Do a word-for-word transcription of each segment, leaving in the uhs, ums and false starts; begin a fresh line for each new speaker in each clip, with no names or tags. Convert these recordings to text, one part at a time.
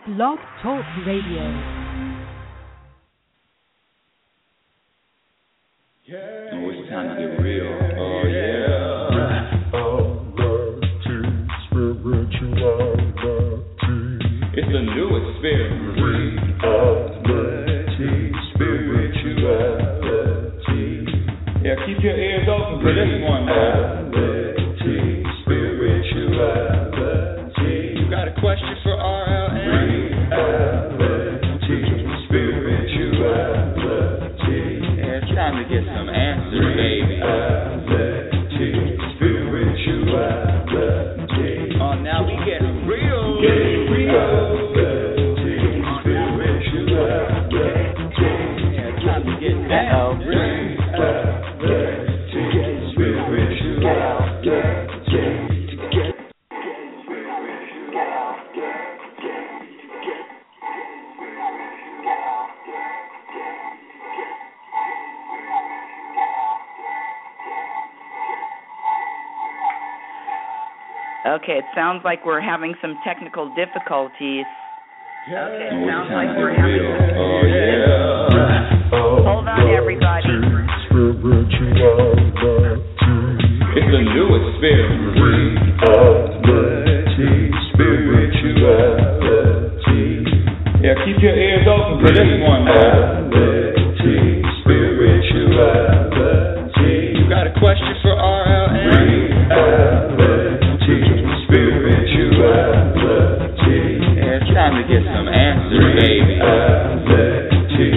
Blog Talk Radio.
Yeah, oh, it's time to get real. Oh, yeah.
Reality, spirituality.
It's a new experience.
Reality, spirituality.
Yeah, keep your ears open for this one, man.
Reality, spirituality.
You got a question for R L N?
Reality, spirituality.
Yeah, it's time to get some answers, baby.
Reality, spirituality.
Oh, now we get real.
Get real. Reality, spirituality.
Yeah, it's time to get down.
Okay, it sounds like we're having some technical difficulties. Okay, it
Oh,
sounds
it's
like
time to
we're
get
having
real.
some...
Oh, yeah.
Hold on, everybody.
It's a new experience.
Reality, spirituality.
Yeah, keep your ears open for this one, man.
Reality, spirituality.
You got a question for R L N?
Reality, spirituality.
Yeah, it's time to get some answers, baby.
Reality,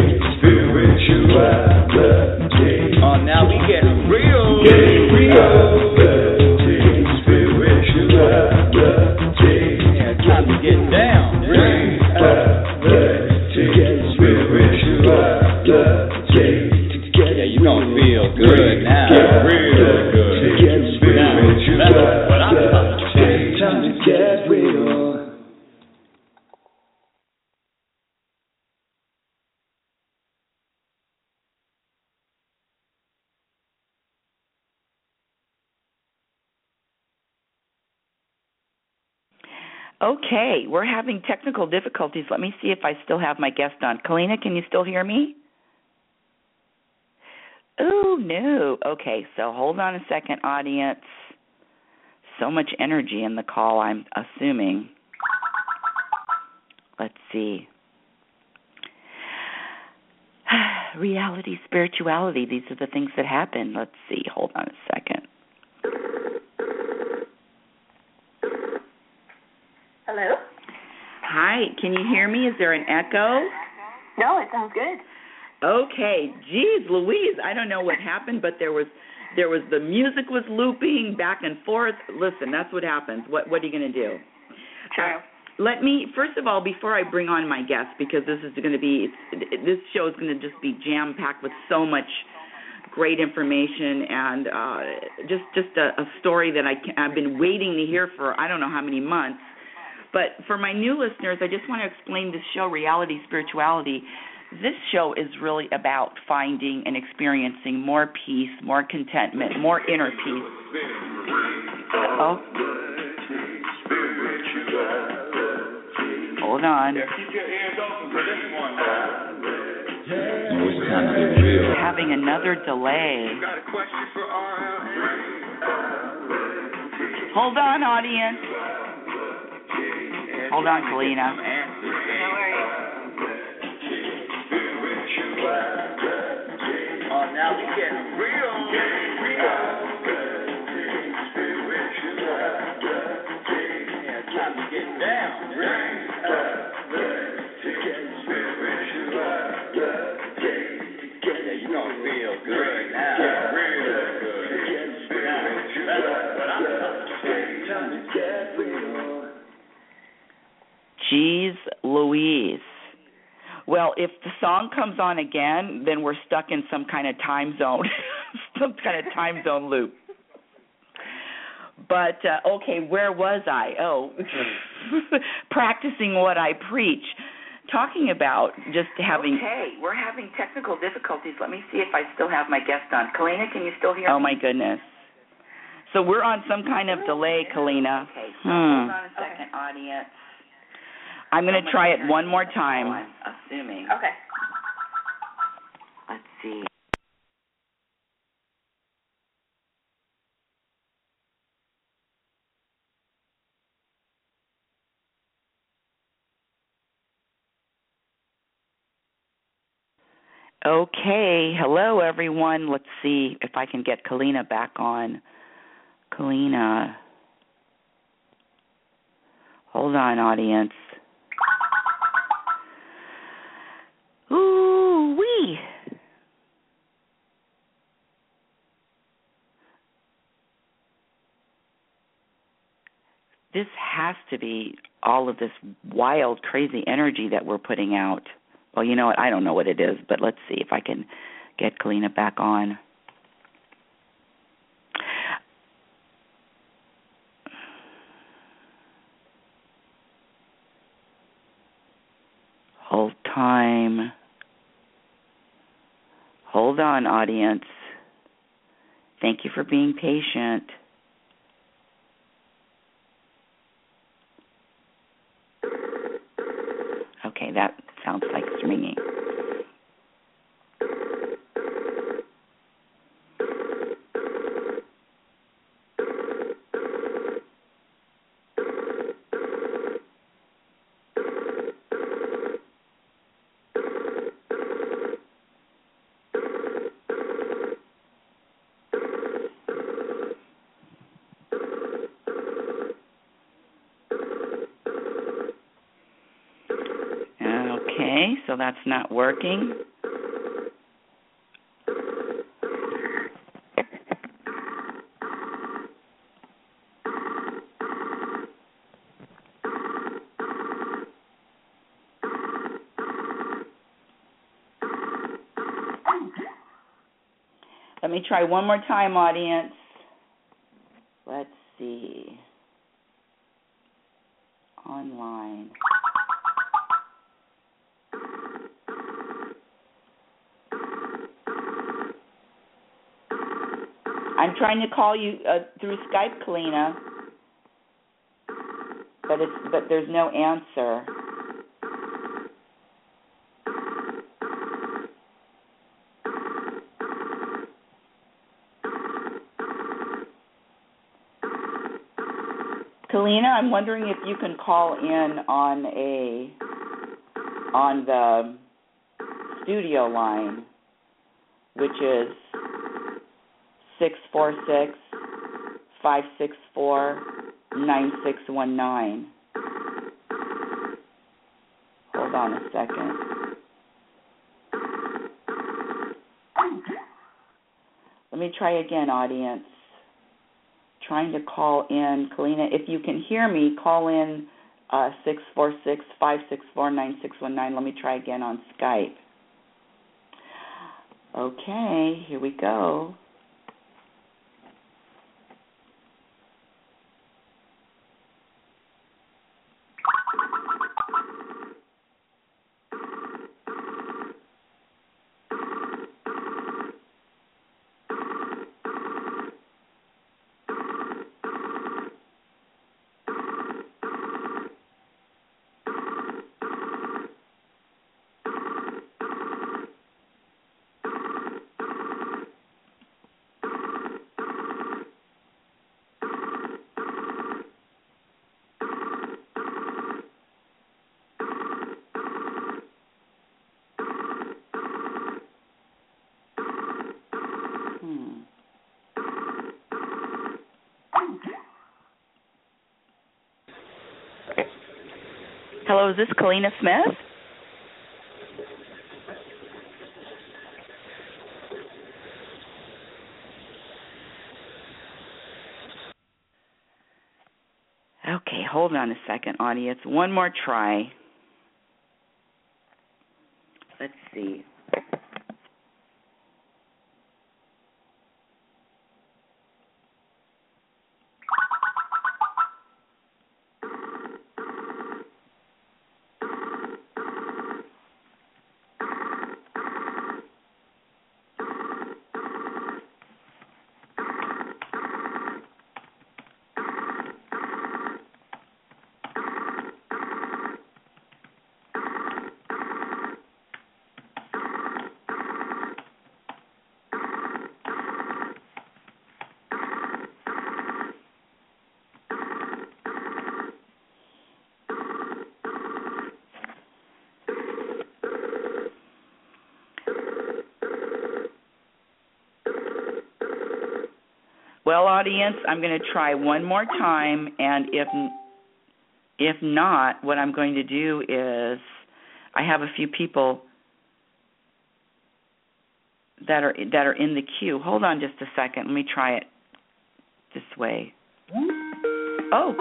spirituality.
Oh, now we get real.
Get real. Reality, spirituality.
Yeah, it's time to get down.
Reality, spirituality.
Yeah, you gonna feel good now. Real good. Now, that's what I'm talking about.
Time to get real.
Okay, we're having technical difficulties. Let me see if I still have my guest on. Kalina, can you still hear me? Oh, no. Okay, so hold on a second, audience. So much energy in the call, I'm assuming. Let's see. Reality, spirituality, these are the things that happen. Let's see, hold on a second.
Hello?
Hi, can you hear me? Is there an echo?
No, it sounds good.
Okay, geez, Louise, I don't know what happened, but there was there was the music was looping back and forth. Listen, that's what happens. What what are you going to do?
True.
Uh, let me first of all, before I bring on my guest, because this is going to be this show is going to just be jam packed with so much great information and uh, just just a, a story that I can, I've been waiting to hear for I don't know how many months. But for my new listeners, I just want to explain this show, Reality Spirituality. This show is really about finding and experiencing more peace, more contentment, more inner peace. Oh. Hold on.
Yeah, keep your ears open for this one, man.
Oh,
it's time to get real.
We're having another delay.
You got a question for R L N?
Hold on, audience. Hold on, Kalina.
No worries.
Oh, now we get real. Yeah, it's time to get down. Yeah, you gonna feel good now. Real good. Now, that's what I'm talking about.
Jeez Louise. Well, if the song comes on again, then we're stuck in some kind of time zone, some kind of time zone loop. But, uh, okay, where was I? Oh, practicing what I preach. Talking about just having... Okay, we're having technical difficulties. Let me see if I still have my guest on. Kalina, can you still hear me? Oh, my goodness. So we're on some kind of delay, Kalina. Okay, so
Hmm.
hold on a second, audience. I'm going to try it one more time. I'm assuming.
Okay.
Let's see. Okay, hello everyone. Let's see if I can get Kalina back on. Kalina. Hold on, audience. Ooh wee. This has to be all of this wild, crazy energy that we're putting out. Well, you know what? I don't know what it is, but let's see if I can get Kalina back on. Hold time. Hold on, audience. Thank you for being patient. Okay, that sounds like it's ringing. Okay, so that's not working. Let me try one more time, audience. Let's see. Online. I'm trying to call you uh, through Skype, Kalina, but it's but there's no answer. Kalina, I'm wondering if you can call in on a on the studio line, which is six four six, five six four, nine six one nine. Hold on a second. Let me try again, audience. Trying to call in. Kalina, if you can hear me, call in uh, six four six, five six four, nine six one nine. Let me try again on Skype. Okay, here we go. Hmm. Hello, is this Kalina Smith? Okay, hold on a second, audience. One more try. Let's see. Well, audience, I'm going to try one more time, and if if not, what I'm going to do is I have a few people that are that are in the queue. Hold on just a second. Let me try it this way. Oh,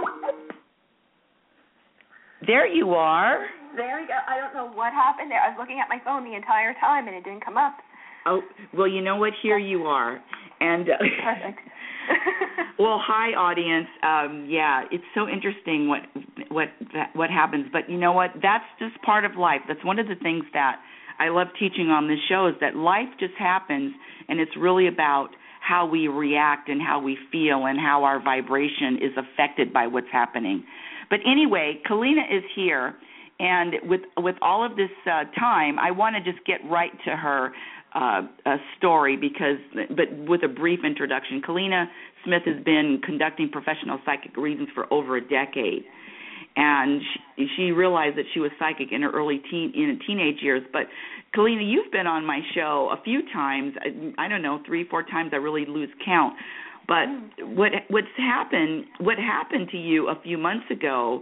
there you are.
There we go. I don't know what happened there. I was looking at my phone the entire time and it didn't come up.
Oh, well, you know what? Here you are. And uh,
perfect.
Well, hi, audience. Um, yeah, it's so interesting what what that, what happens. But you know what? That's just part of life. That's one of the things that I love teaching on this show is that life just happens, and it's really about how we react and how we feel and how our vibration is affected by what's happening. But anyway, Kalina is here, and with with all of this uh, time, I want to just get right to her uh, uh, story because, but with a brief introduction. Kalina Smith has been conducting professional psychic readings for over a decade, and she, she realized that she was psychic in her early teen in her teenage years. But Kalina, you've been on my show a few times. I, I don't know, three, four times. I really lose count. But what what's happened? What happened to you a few months ago?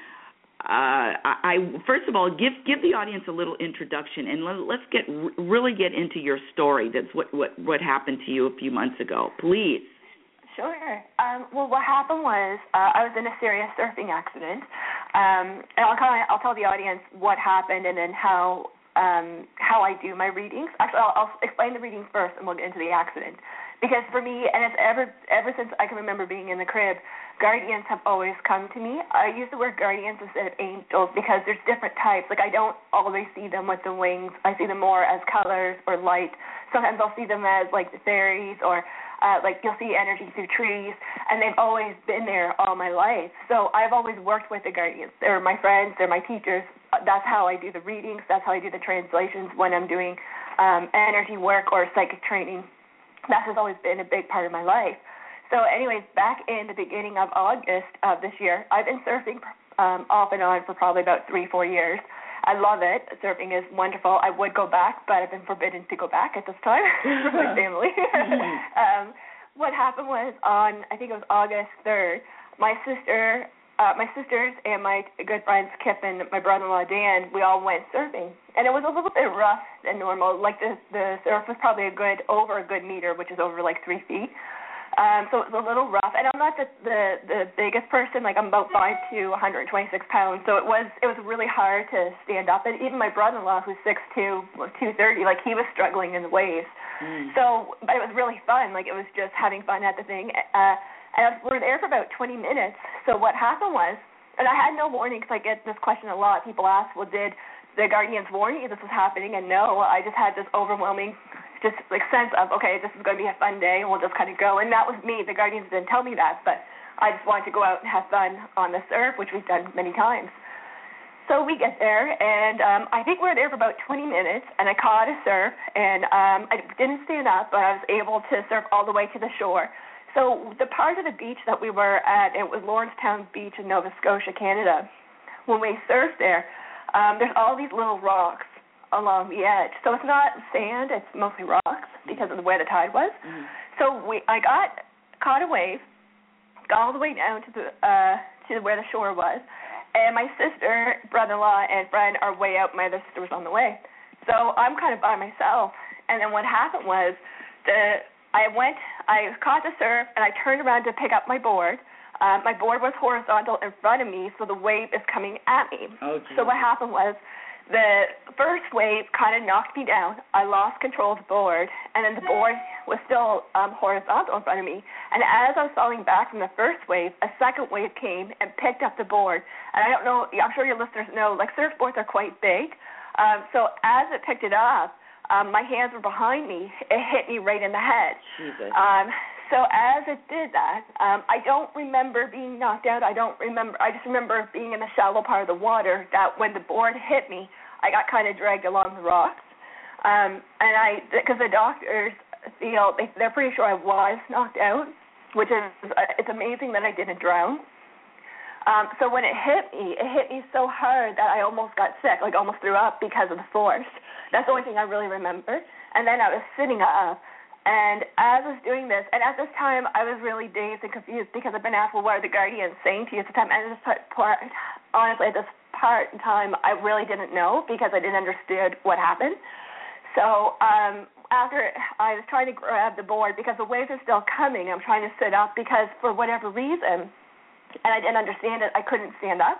Uh, I, I first of all give give the audience a little introduction, and let, let's get really get into your story. That's what, what, what happened to you a few months ago, please.
Sure. Um, well, what happened was uh, I was in a serious surfing accident, um, and I'll kind of, I'll tell the audience what happened and then how um, how I do my readings. Actually, I'll, I'll explain the readings first, and we'll get into the accident. Because for me, and it's ever ever since I can remember being in the crib, guardians have always come to me. I use the word guardians instead of angels because there's different types. Like I don't always see them with the wings. I see them more as colors or light. Sometimes I'll see them as like the fairies or uh, like you'll see energy through trees, and they've always been there all my life. So I've always worked with the guardians. They're my friends. They're my teachers. That's how I do the readings. That's how I do the translations when I'm doing um, energy work or psychic training. That has always been a big part of my life. So anyways, back in the beginning of August of this year, I've been surfing um, off and on for probably about three, four years. I love it. Surfing is wonderful. I would go back, but I've been forbidden to go back at this time from my family. um, what happened was on, I think it was August third, my sister, uh, my sisters and my good friends Kip and my brother-in-law Dan, we all went surfing. And it was a little bit rough than normal. Like the the surf was probably a good, over a good meter, which is over like three feet. Um, so it was a little rough. And I'm not the, the the biggest person. Like I'm about five two, one hundred twenty-six pounds. So it was it was really hard to stand up. And even my brother-in-law, who's six two, two thirty, like he was struggling in the waves. Mm. So, but it was really fun. Like it was just having fun at the thing. Uh, and we were there for about twenty minutes. So what happened was, and I had no warning because I get this question a lot. People ask, well, did the guardians warn you this was happening? And no, I just had this overwhelming just like sense of, okay, this is going to be a fun day, and we'll just kind of go. And that was me. The guardians didn't tell me that, but I just wanted to go out and have fun on the surf, which we've done many times. So we get there, and um, I think we were there for about twenty minutes, and I caught a surf, and um, I didn't stand up, but I was able to surf all the way to the shore. So the part of the beach that we were at, it was Lawrencetown Beach in Nova Scotia, Canada. When we surfed there, um, there's all these little rocks along the edge. So it's not sand, it's mostly rocks because of the way the tide was. Mm-hmm. So we, I got caught a wave, got all the way down to the uh, to where the shore was, and my sister, brother-in-law, and friend are way out. My other sister was on the way. So I'm kind of by myself. And then what happened was the I went, I caught the surf, and I turned around to pick up my board. Um, my board was horizontal in front of me, so the wave is coming at me.
Oh,
so what happened was the first wave kind of knocked me down. I lost control of the board, and then the board was still um, horizontal in front of me. And as I was falling back from the first wave, a second wave came and picked up the board. And I don't know, I'm sure your listeners know, like surfboards are quite big. Um, so as it picked it up, um, my hands were behind me. It hit me right in the head.
Jesus.
Um, so as it did that, um, I don't remember being knocked out. I don't remember. I just remember being in the shallow part of the water. That when the board hit me, I got kind of dragged along the rocks. Um, and I, because the doctors feel they, they're pretty sure I was knocked out, which is it's amazing that I didn't drown. Um, so when it hit me, it hit me so hard that I almost got sick, like almost threw up because of the force. That's the only thing I really remember. And then I was sitting up, And as I was doing this, and at this time, I was really dazed and confused because I've been asked, well, what are the guardians saying to you at the time? And at this part, honestly, at this part in time, I really didn't know because I didn't understand what happened. So um, after I was trying to grab the board because the waves are still coming, I'm trying to sit up because for whatever reason, and I didn't understand it, I couldn't stand up.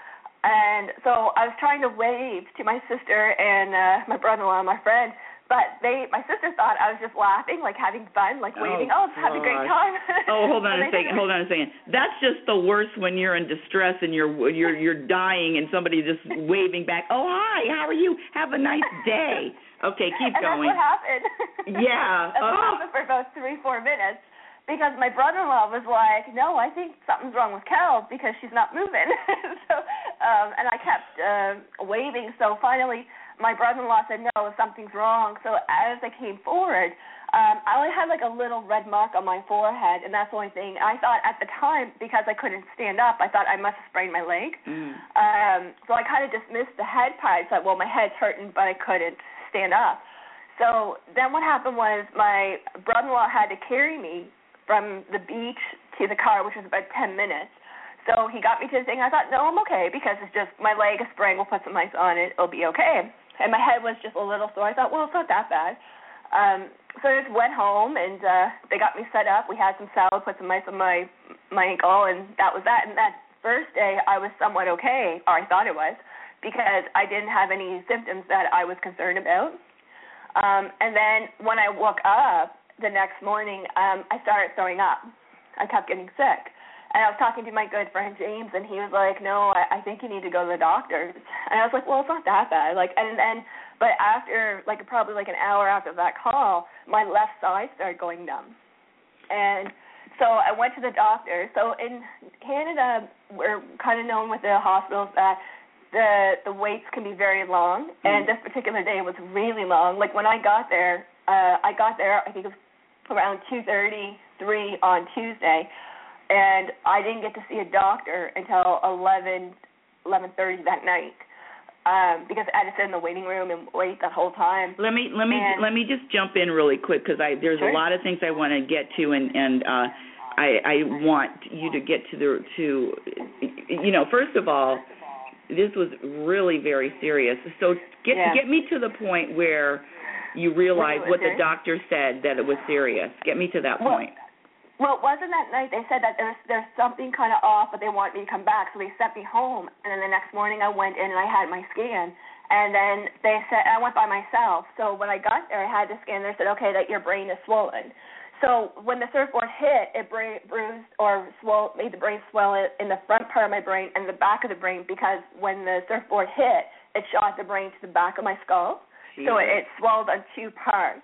And so I was trying to wave to my sister and uh, my brother-in-law and my friend, but they, my sister thought I was just laughing, like having fun, like waving, oh, oh having a great time.
Oh, hold on a second, hold on a second. That's just the worst when you're in distress and you're you're you're dying and somebody just waving back, oh, hi, how are you? Have a nice day. Okay, keep
and
going.
That's what happened.
Yeah.
That's
oh.
what happened for about three, four minutes. Because my brother-in-law was like, no, I think something's wrong with Carol because she's not moving. so, um, and I kept uh, waving. So finally, my brother-in-law said, no, something's wrong. So as I came forward, um, I only had like a little red mark on my forehead, and that's the only thing. I thought at the time, because I couldn't stand up, I thought I must have sprained my leg.
Mm.
Um, so I kind of dismissed the head part. I thought, well, my head's hurting, but I couldn't stand up. So then what happened was my brother-in-law had to carry me from the beach to the car, which was about ten minutes. So he got me to the thing. I thought, no, I'm okay because it's just my leg is sprained. We'll put some ice on it. It'll be okay. And my head was just a little sore. I thought, well, it's not that bad. Um, so I just went home, and uh, they got me set up. We had some salad, put some ice on my, my ankle, and that was that. And that first day I was somewhat okay, or I thought it was, because I didn't have any symptoms that I was concerned about. Um, and then when I woke up, the next morning, um, I started throwing up. I kept getting sick. And I was talking to my good friend James, and he was like, no, I, I think you need to go to the doctor. And I was like, well, it's not that bad. Like, and then, but after, like, probably like an hour after that call, my left side started going numb. And so I went to the doctor. So in Canada, we're kind of known with the hospitals that the the waits can be very long, mm-hmm. and this particular day was really long. Like, when I got there, uh, I got there, I think it was around two thirty, three on Tuesday, and I didn't get to see a doctor until eleven, eleven thirty that night, um, because I had to sit in the waiting room and wait that whole time.
Let me let me
and,
let me just jump in really quick because I there's
sure.
a lot of things I want to get to, and and uh, I I want you to get to the to you know first of all, this was really very serious. So get
yeah.
get me to the point where you realized what the
serious?
doctor said, that it was serious. Get me to that
well,
point.
Well, it wasn't that night. They said that there's there's something kind of off, but they want me to come back. So they sent me home, and then the next morning I went in and I had my scan. And then they said I went by myself. So when I got there, I had the scan. They said, okay, that your brain is swollen. So when the surfboard hit, it bra- bruised or swell, made the brain swell in the front part of my brain and the back of the brain, because when the surfboard hit, it shot the brain to the back of my skull. Jeez. So it, it swelled on two parts.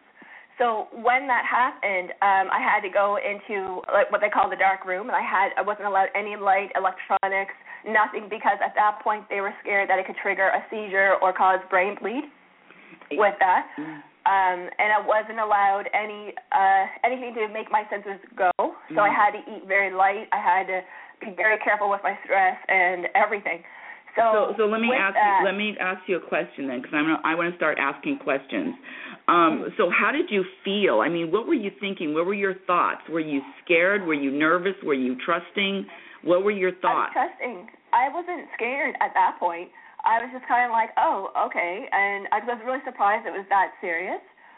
So when that happened, um, I had to go into like what they call the dark room, and I had I wasn't allowed any light, electronics, nothing, because at that point they were scared that it could trigger a seizure or cause brain bleed with that. Um, and I wasn't allowed any uh, anything to make my senses go. So I had to eat very light. I had to be very careful with my stress and everything. So,
so, so let me ask
that,
you, let me ask you a question then, because I'm gonna, I want to start asking questions. Um, so how did you feel? I mean, what were you thinking? What were your thoughts? Were you scared? Were you nervous? Were you trusting? What were your thoughts?
I was trusting. I wasn't scared at that point. I was just kind of like, oh, okay, and I was really surprised it was that serious.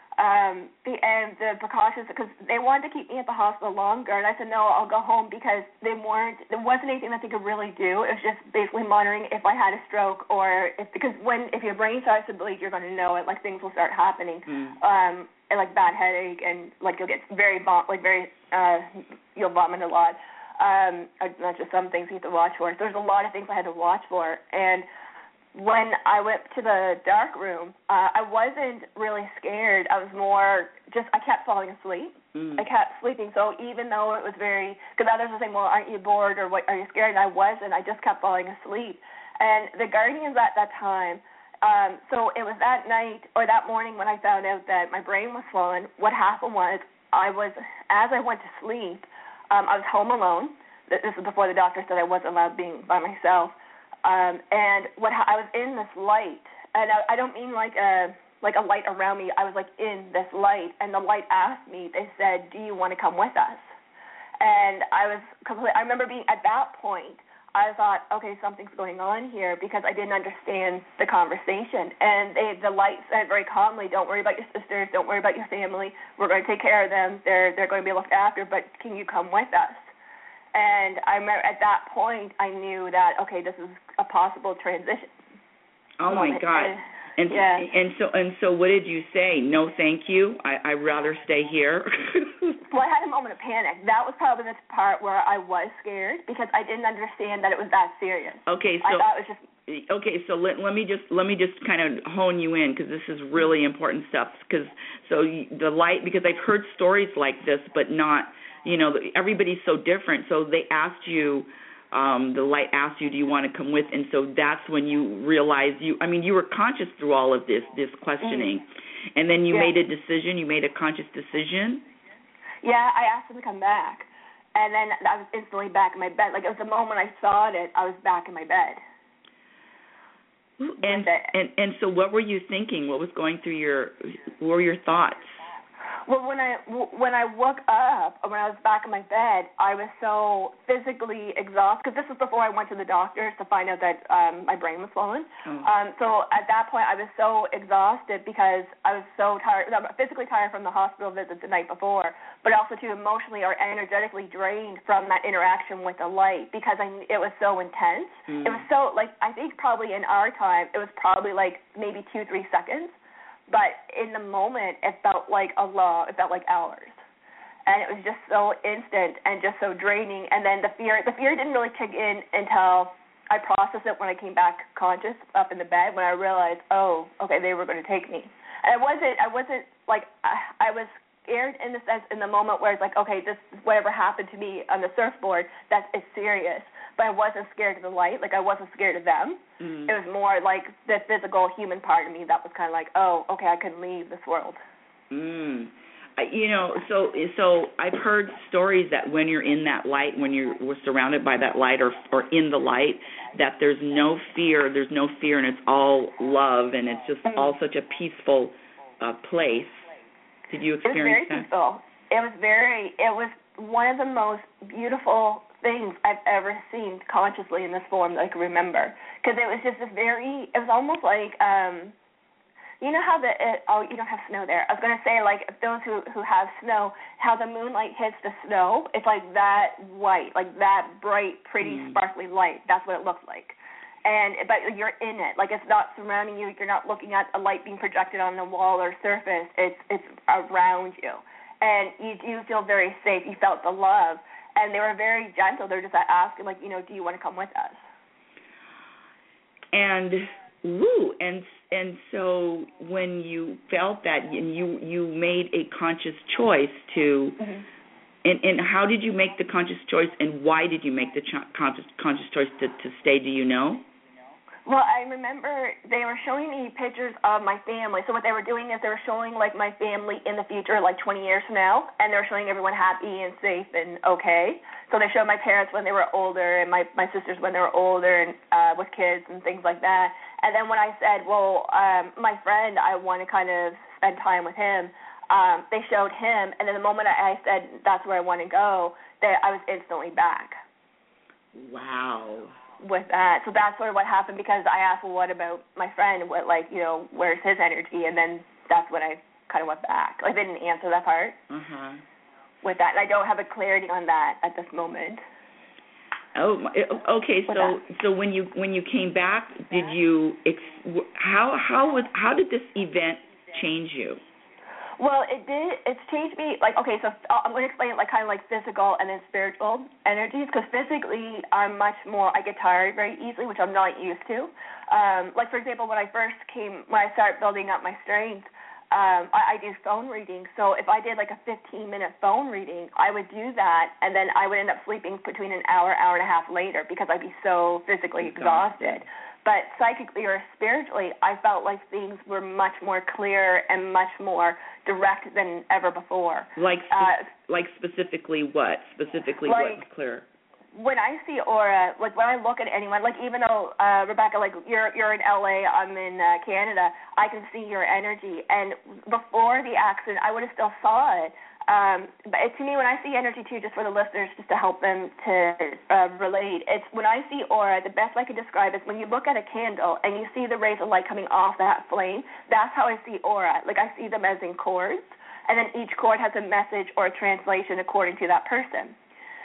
Um, the, and the precautions, because they wanted to keep me at the hospital longer, and I said, no, I'll go home, because they weren't, there wasn't anything that they could really do. It was just basically monitoring if I had a stroke, or if, because when, if your brain starts to bleed, you're going to know it, like things will start happening, mm. um, and like bad headache, and like you'll get very, vom- like very, uh, you'll vomit a lot. Um, not just some things you have to watch for. So there's a lot of things I had to watch for, and when I went to the dark room, uh, I wasn't really scared. I was more just, I kept falling asleep. Mm. I kept sleeping. So even though it was very, because others were saying, well, aren't you bored, or what, are you scared? And I wasn't. I just kept falling asleep. And the guardians at that time, um, so it was that night or that morning when I found out that my brain was swollen. What happened was I was, as I went to sleep, um, I was home alone. This was before the doctor said I wasn't allowed being by myself. Um, and what I was in this light, and I, I don't mean like a like a light around me. I was like in this light, and the light asked me. They said, "Do you want to come with us?" And I was completely. I remember being at that point. I thought, okay, something's going on here because I didn't understand the conversation. And they, the light said very calmly, "Don't worry about your sisters. Don't worry about your family. We're going to take care of them. They're they're going to be looked after. But can you come with us?" And I remember at that point, I knew that okay, this is a possible transition.
Oh my God!
And,
And
yeah.
and so and so, what did you say? No, thank you. I I'd rather stay here.
Well, I had a moment of panic. That was probably the part where I was scared because I didn't understand that it was that serious.
Okay,
I
so
thought it was just.
Okay, so let let me just let me just kind of hone you in because this is really important stuff. Because so you, the light, because I've heard stories like this, but not, you know, everybody's so different. So they asked you. Um, the light asked you, do you want to come with? And so that's when you realized you, I mean, you were conscious through all of this, this questioning. Mm. And then you
yeah.
made a decision, you made a conscious decision?
Yeah, I asked him to come back. And then I was instantly back in my bed. Like, it was the moment I saw it, I was back in my bed.
And, and, and so what were you thinking? What was going through your, what were your thoughts?
Well, when I when I woke up, when I was back in my bed, I was so physically exhausted because this was before I went to the doctors to find out that um, my brain was swollen.
Oh.
Um, so at that point, I was so exhausted because I was so tired, physically tired from the hospital visit the night before, but also too emotionally or energetically drained from that interaction with the light because I it was so intense.
Mm.
It was so like I think probably in our time it was probably like maybe two three seconds. But in the moment, it felt like a law. It felt like hours, and it was just so instant and just so draining. And then the fear, the fear didn't really kick in until I processed it when I came back conscious up in the bed. When I realized, oh, okay, they were going to take me. And I wasn't, I wasn't like I, I was scared in the sense in the moment where it's like, okay, this whatever happened to me on the surfboard, that is serious. But I wasn't scared of the light. Like, I wasn't scared of them.
Mm.
It was more like the physical human part of me that was kind of like, oh, okay, I can leave this world.
Mm. I, you know, so so I've heard stories that when you're in that light, when you're surrounded by that light or or in the light, that there's no fear, there's no fear, and it's all love, and it's just mm. all such a peaceful uh, place. Did you experience that?
It was very peaceful. It was very, it was one of the most beautiful things I've ever seen consciously in this form that I can remember. Because it was just this very, it was almost like, um, you know how the, it, oh, you don't have snow there. I was going to say, like, those who, who have snow, how the moonlight hits the snow, it's like that white, like that bright, pretty, mm. sparkly light. That's what it looks like. And, but you're in it. Like, it's not surrounding you. You're not looking at a light being projected on the wall or surface. It's, it's around you. And you do feel very safe. You felt the love. And they were very gentle. They were just asking, like, you know, do you want to come with us?
And woo, and and so when you felt that, and you you made a conscious choice to,
mm-hmm.
and and how did you make the conscious choice, and why did you make the ch- conscious conscious choice to, to stay? Do you know?
Well, I remember they were showing me pictures of my family. So what they were doing is they were showing, like, my family in the future, like twenty years from now, and they were showing everyone happy and safe and okay. So they showed my parents when they were older and my, my sisters when they were older and uh, with kids and things like that. And then when I said, well, um, my friend, I want to kind of spend time with him, um, they showed him, and then the moment I said that's where I want to go, that I was instantly back.
Wow.
With that. So that's sort of what happened because I asked, well, what about my friend? What, like, you know, where's his energy? And then that's when I kind of went back. Like, they didn't answer that part
uh-huh.
with that. And I don't have a clarity on that at this moment.
Oh, okay.
With
so
that.
so when you when you came back, did you ex- how how was how did this event change you?
Well, it did. It's changed me. Like, okay, so I'm going to explain it like kind of like physical and then spiritual energies. Because physically, I'm much more. I get tired very easily, which I'm not used to. Um, like for example, when I first came, when I started building up my strength, um, I, I do phone readings. So if I did like a fifteen minute phone reading, I would do that, and then I would end up sleeping between an hour, hour and a half later because I'd be so physically exhausted. But psychically or spiritually, I felt like things were much more clear and much more direct than ever before.
Like,
uh,
like specifically what? Specifically
like,
what was clear?
when I see aura, like when I look at anyone, like even though uh, Rebecca, like you're you're in L A, I'm in uh, Canada, I can see your energy. And before the accident, I would have still saw it. Um, but it, to me, when I see energy too, just for the listeners, just to help them to uh, relate, it's when I see aura, the best I can describe is when you look at a candle and you see the rays of light coming off that flame. That's how I see aura. Like I see them as in chords, and then each chord has a message or a translation according to that person.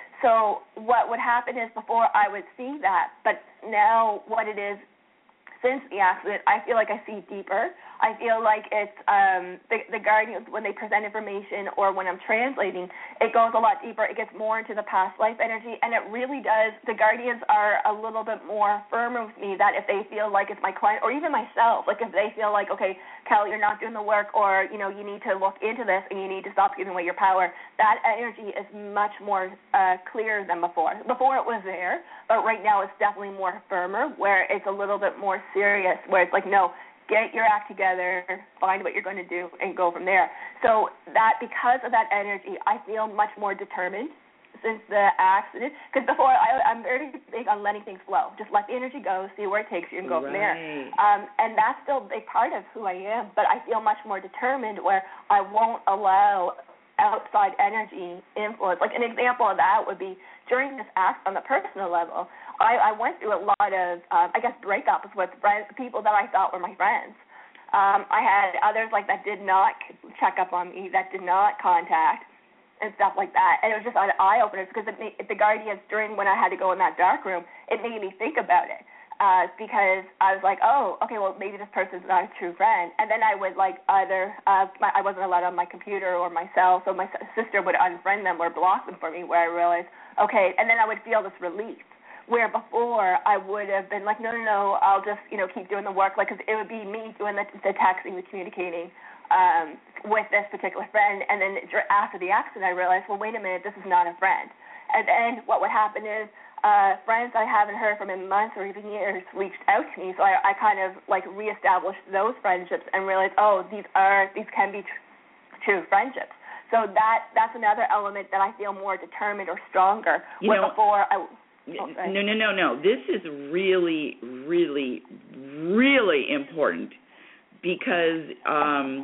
So what would happen is before I would see that, but now what it is, since the accident, I feel like I see deeper. I feel like it's um, the, the guardians, when they present information or when I'm translating, it goes a lot deeper. It gets more into the past life energy, and it really does. The guardians are a little bit more firmer with me that if they feel like it's my client or even myself, like if they feel like, okay, Cal, you're not doing the work, or, you know, you need to look into this and you need to stop giving away your power, that energy is much more uh, clear than before. Before it was there, but right now it's definitely more firmer, where it's a little bit more serious, where it's like, no, get your act together, find what you're going to do, and go from there. So that, because of that energy, I feel much more determined since the accident. Because before, I, I'm very big on letting things flow. Just let the energy go, see where it takes you, and go
right.
from there. Um, and that's still a big part of who I am, but I feel much more determined where I won't allow outside energy influence. Like an example of that would be during this act on the personal level, I, I went through a lot of, um, I guess, breakups with friends, people that I thought were my friends. Um, I had others like that did not check up on me, that did not contact, and stuff like that. And it was just an eye-opener because it made, the guardians, during when I had to go in that dark room, it made me think about it. Uh, because I was like, oh, okay, well, maybe this person's not a true friend. And then I would, like, either, uh, my, I wasn't allowed on my computer or my cell, so my sister would unfriend them or block them for me, where I realized, okay, and then I would feel this relief, where before I would have been like, no, no, no, I'll just, you know, keep doing the work, like, because it would be me doing the, the texting, the communicating um, with this particular friend. And then after the accident, I realized, well, wait a minute, this is not a friend. And then what would happen is, Uh, friends I haven't heard from in months or even years reached out to me, so I, I kind of like reestablished those friendships and realized, oh, these are these can be tr- true friendships. So that that's another element that I feel more determined or stronger.
You
where
know,
before I oh,
no no no no this is really really really important because um,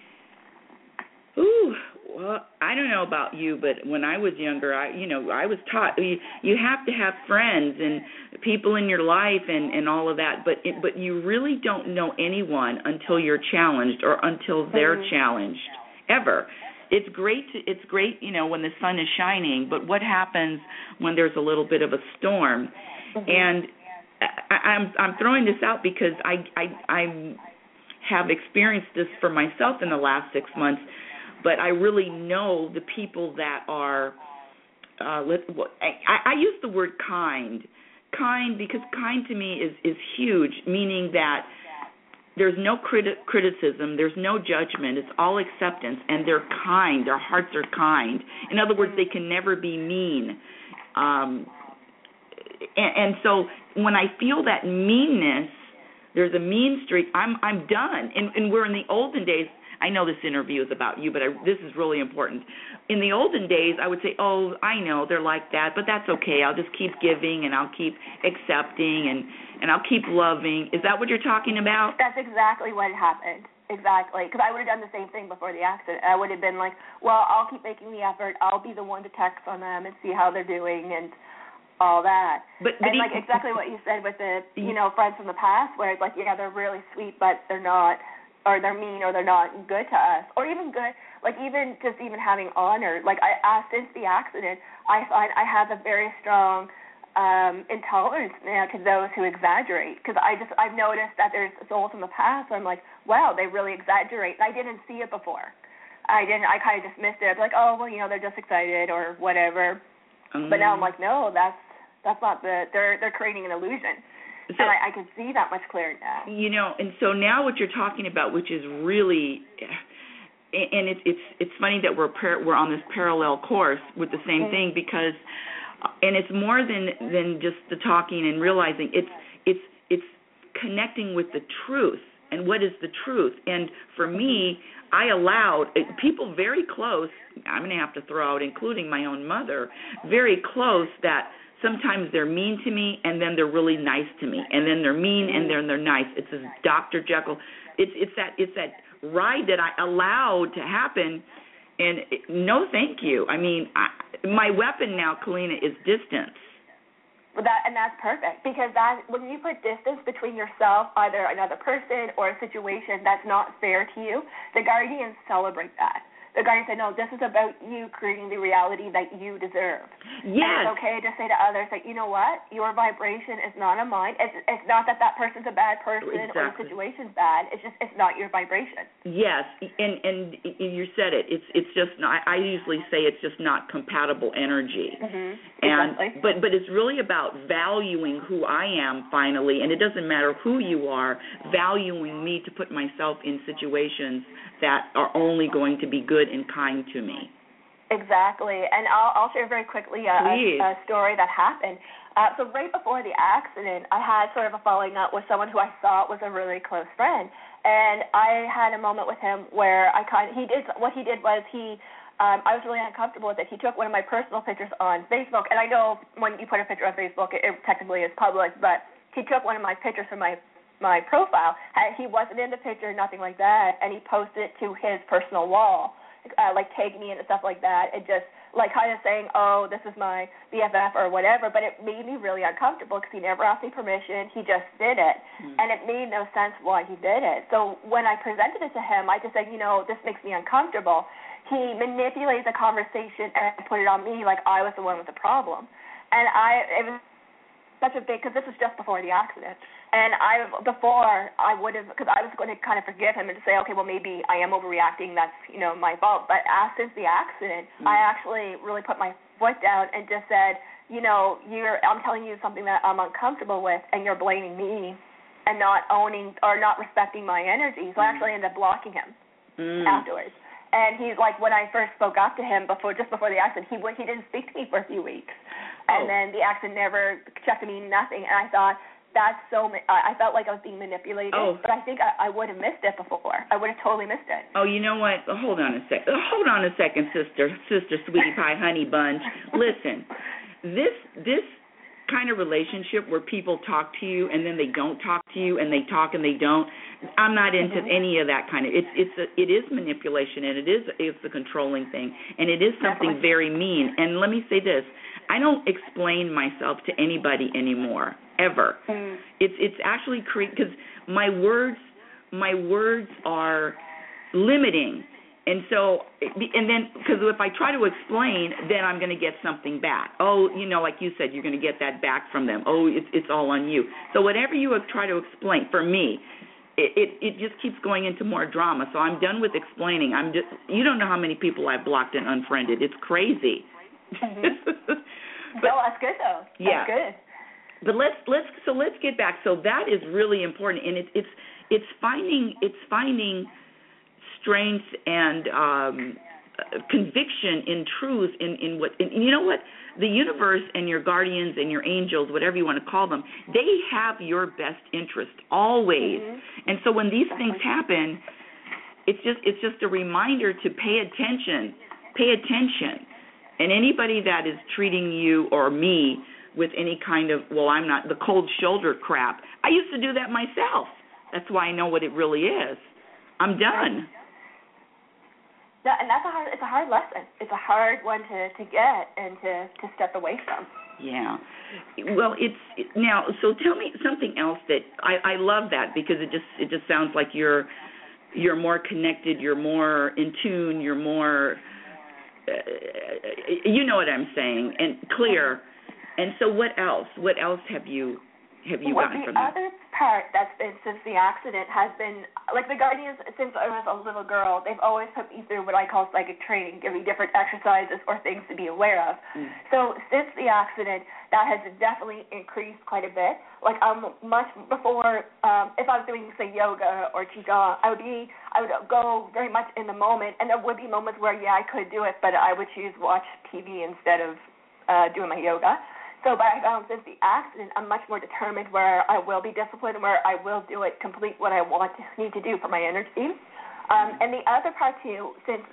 ooh. Well, I don't know about you, but when I was younger, I, you know, I was taught you, you have to have friends and people in your life and, and all of that, but it, but you really don't know anyone until you're challenged or until they're mm-hmm. challenged, ever. It's great to, it's great, you know, when the sun is shining, but what happens when there's a little bit of a storm? Mm-hmm. And I, I'm I'm throwing this out because I I I have experienced this for myself in the last six months. But I really know the people that are, uh, let, I, I use the word kind. Kind because kind to me is, is huge, meaning that there's no criti- criticism, there's no judgment, it's all acceptance, and they're kind, their hearts are kind. In other words, they can never be mean. Um, and, and so when I feel that meanness, there's a mean streak, I'm I'm done. And, and we're in the olden days. I know this interview is about you, but I, this is really important. In the olden days, I would say, oh, I know, they're like that, but that's okay. I'll just keep giving and I'll keep accepting and, and I'll keep loving. Is that what you're talking about?
That's exactly what happened. Exactly. Because I would have done the same thing before the accident. I would have been like, well, I'll keep making the effort. I'll be the one to text on them and see how they're doing and all that. But, but and, like, he, exactly what you said with the, you know, friends from the past, where it's like, yeah, they're really sweet, but they're not, or they're mean, or they're not good to us, or even good, like even just even having honor. Like I, uh, since the accident, I find I have a very strong um, intolerance now to those who exaggerate. Because I just I've noticed that there's souls in the past where I'm like, wow, they really exaggerate. And I didn't see it before. I didn't. I kind of dismissed it. I'd be like, oh well, you know, they're just excited or whatever. Um, but now I'm like, no, that's that's not the. They're they're creating an illusion. So, and I, I can see that much clearer now.
You know, and so now what you're talking about, which is really, and it, it's it's funny that we're par- we're on this parallel course with the same mm-hmm. thing because, and it's more than than just the talking and realizing. It's it's it's connecting with the truth and what is the truth. And for me, I allowed people very close. I'm going to have to throw out, including my own mother, very close that sometimes they're mean to me, and then they're really nice to me, and then they're mean, and then they're nice. It's this Doctor Jekyll. It's it's that it's that ride that I allowed to happen, and it, no, thank you. I mean, I, my weapon now, Kalina, is distance.
Well, that and that's perfect, because that when you put distance between yourself, either another person or a situation that's not fair to you, the guardians celebrate that. The guardians say, no, this is about you creating the reality that you deserve.
Yes.
And it's okay to say to others that, you know what, your vibration is not on mine. It's, it's not that that person's a bad person
Exactly.
or the situation's bad. It's just it's not your vibration.
Yes, and and you said it. It's it's just not. I usually say it's just not compatible energy.
Mm-hmm.
And
exactly.
but but it's really about valuing who I am finally, and it doesn't matter who you are. Valuing me to put myself in situations that are only going to be good and kind to me.
Exactly, and I'll, I'll share very quickly a, a, a story that happened. Uh, so right before the accident, I had sort of a falling out with someone who I thought was a really close friend, and I had a moment with him where I kind of, he did what he did was he. Um, I was really uncomfortable with it. He took one of my personal pictures on Facebook, and I know when you put a picture on Facebook, it, it technically is public, but he took one of my pictures from my my profile. He wasn't in the picture, nothing like that, and he posted it to his personal wall, uh, like tagging me and stuff like that, and just like kind of saying, oh, this is my B F F or whatever, but it made me really uncomfortable because he never asked me permission. He just did it, mm-hmm. and it made no sense why he did it. So when I presented it to him, I just said, you know, this makes me uncomfortable. He manipulated the conversation and put it on me like I was the one with the problem. And I, it was such a big, because this was just before the accident. And I, before I would have, because I was going to kind of forgive him and say, okay, well, maybe I am overreacting. That's, you know, my fault. But uh, since the accident, mm-hmm. I actually really put my foot down and just said, you know, you're, I'm telling you something that I'm uncomfortable with, and you're blaming me and not owning or not respecting my energy. So mm-hmm. I actually ended up blocking him mm-hmm. afterwards. And he's like, when I first spoke up to him before, just before the accident, he he didn't speak to me for a few weeks, and oh. then the accident never checked me, nothing. And I thought that's so. I felt like I was being manipulated,
oh.
but I think I, I would have missed it before. I would have totally missed it.
Oh, you know what? Hold on a sec. Hold on a second, sister, sister, sweetie pie, honey bunch. Listen, this this kind of relationship where people talk to you and then they don't talk to you and they talk and they don't. I'm not into mm-hmm. any of that kind of. It's it's a, it is manipulation, and it is it's the controlling thing, and it is something Definitely. very mean. And let me say this: I don't explain myself to anybody anymore, ever. Mm. It's it's actually create because my words my words are limiting, and so and then because if I try to explain, then I'm going to get something back. Oh, you know, like you said, you're going to get that back from them. Oh, it's it's all on you. So whatever you try to explain, for me. It, it it just keeps going into more drama. So I'm done with explaining. I'm just you don't know how many people I've blocked and unfriended. It's crazy.
Mm-hmm. but, no, that's good though. That's
yeah.
good.
But let's let's so let's get back. So that is really important, and it's it's it's finding it's finding strength and um, conviction in truth in in what in, you know what the universe and your guardians and your angels, whatever you want to call them, they have your best interest always. Mm-hmm. And so when these things happen, it's just it's just a reminder to pay attention, pay attention. And anybody that is treating you or me with any kind of, well, I'm not, the cold shoulder crap, I used to do that myself. That's why I know what it really is. I'm done.
Yeah, and that's a hard. It's a hard lesson. It's a hard one to, to get and to, to step away from.
Yeah. Well, it's it, now. So tell me something else that I, I love that because it just it just sounds like you're you're more connected. You're more in tune. You're more. Uh, you know what I'm saying, and clear. And so, what else? What else have you have you
well,
gotten from
that?
that?
The other part that's been since the accident has been, like the Guardians, since I was a little girl, they've always put me through what I call psychic training, give me different exercises or things to be aware of. Mm. So since the accident, that has definitely increased quite a bit. Like um, much before, um, if I was doing, say, yoga or qigong, I would be, I would go very much in the moment, and there would be moments where, yeah, I could do it, but I would choose watch T V instead of uh, doing my yoga. So, but I found since the accident, I'm much more determined where I will be disciplined, where I will do it, complete what I want to need to do for my energy. Um, and the other part, too, since then,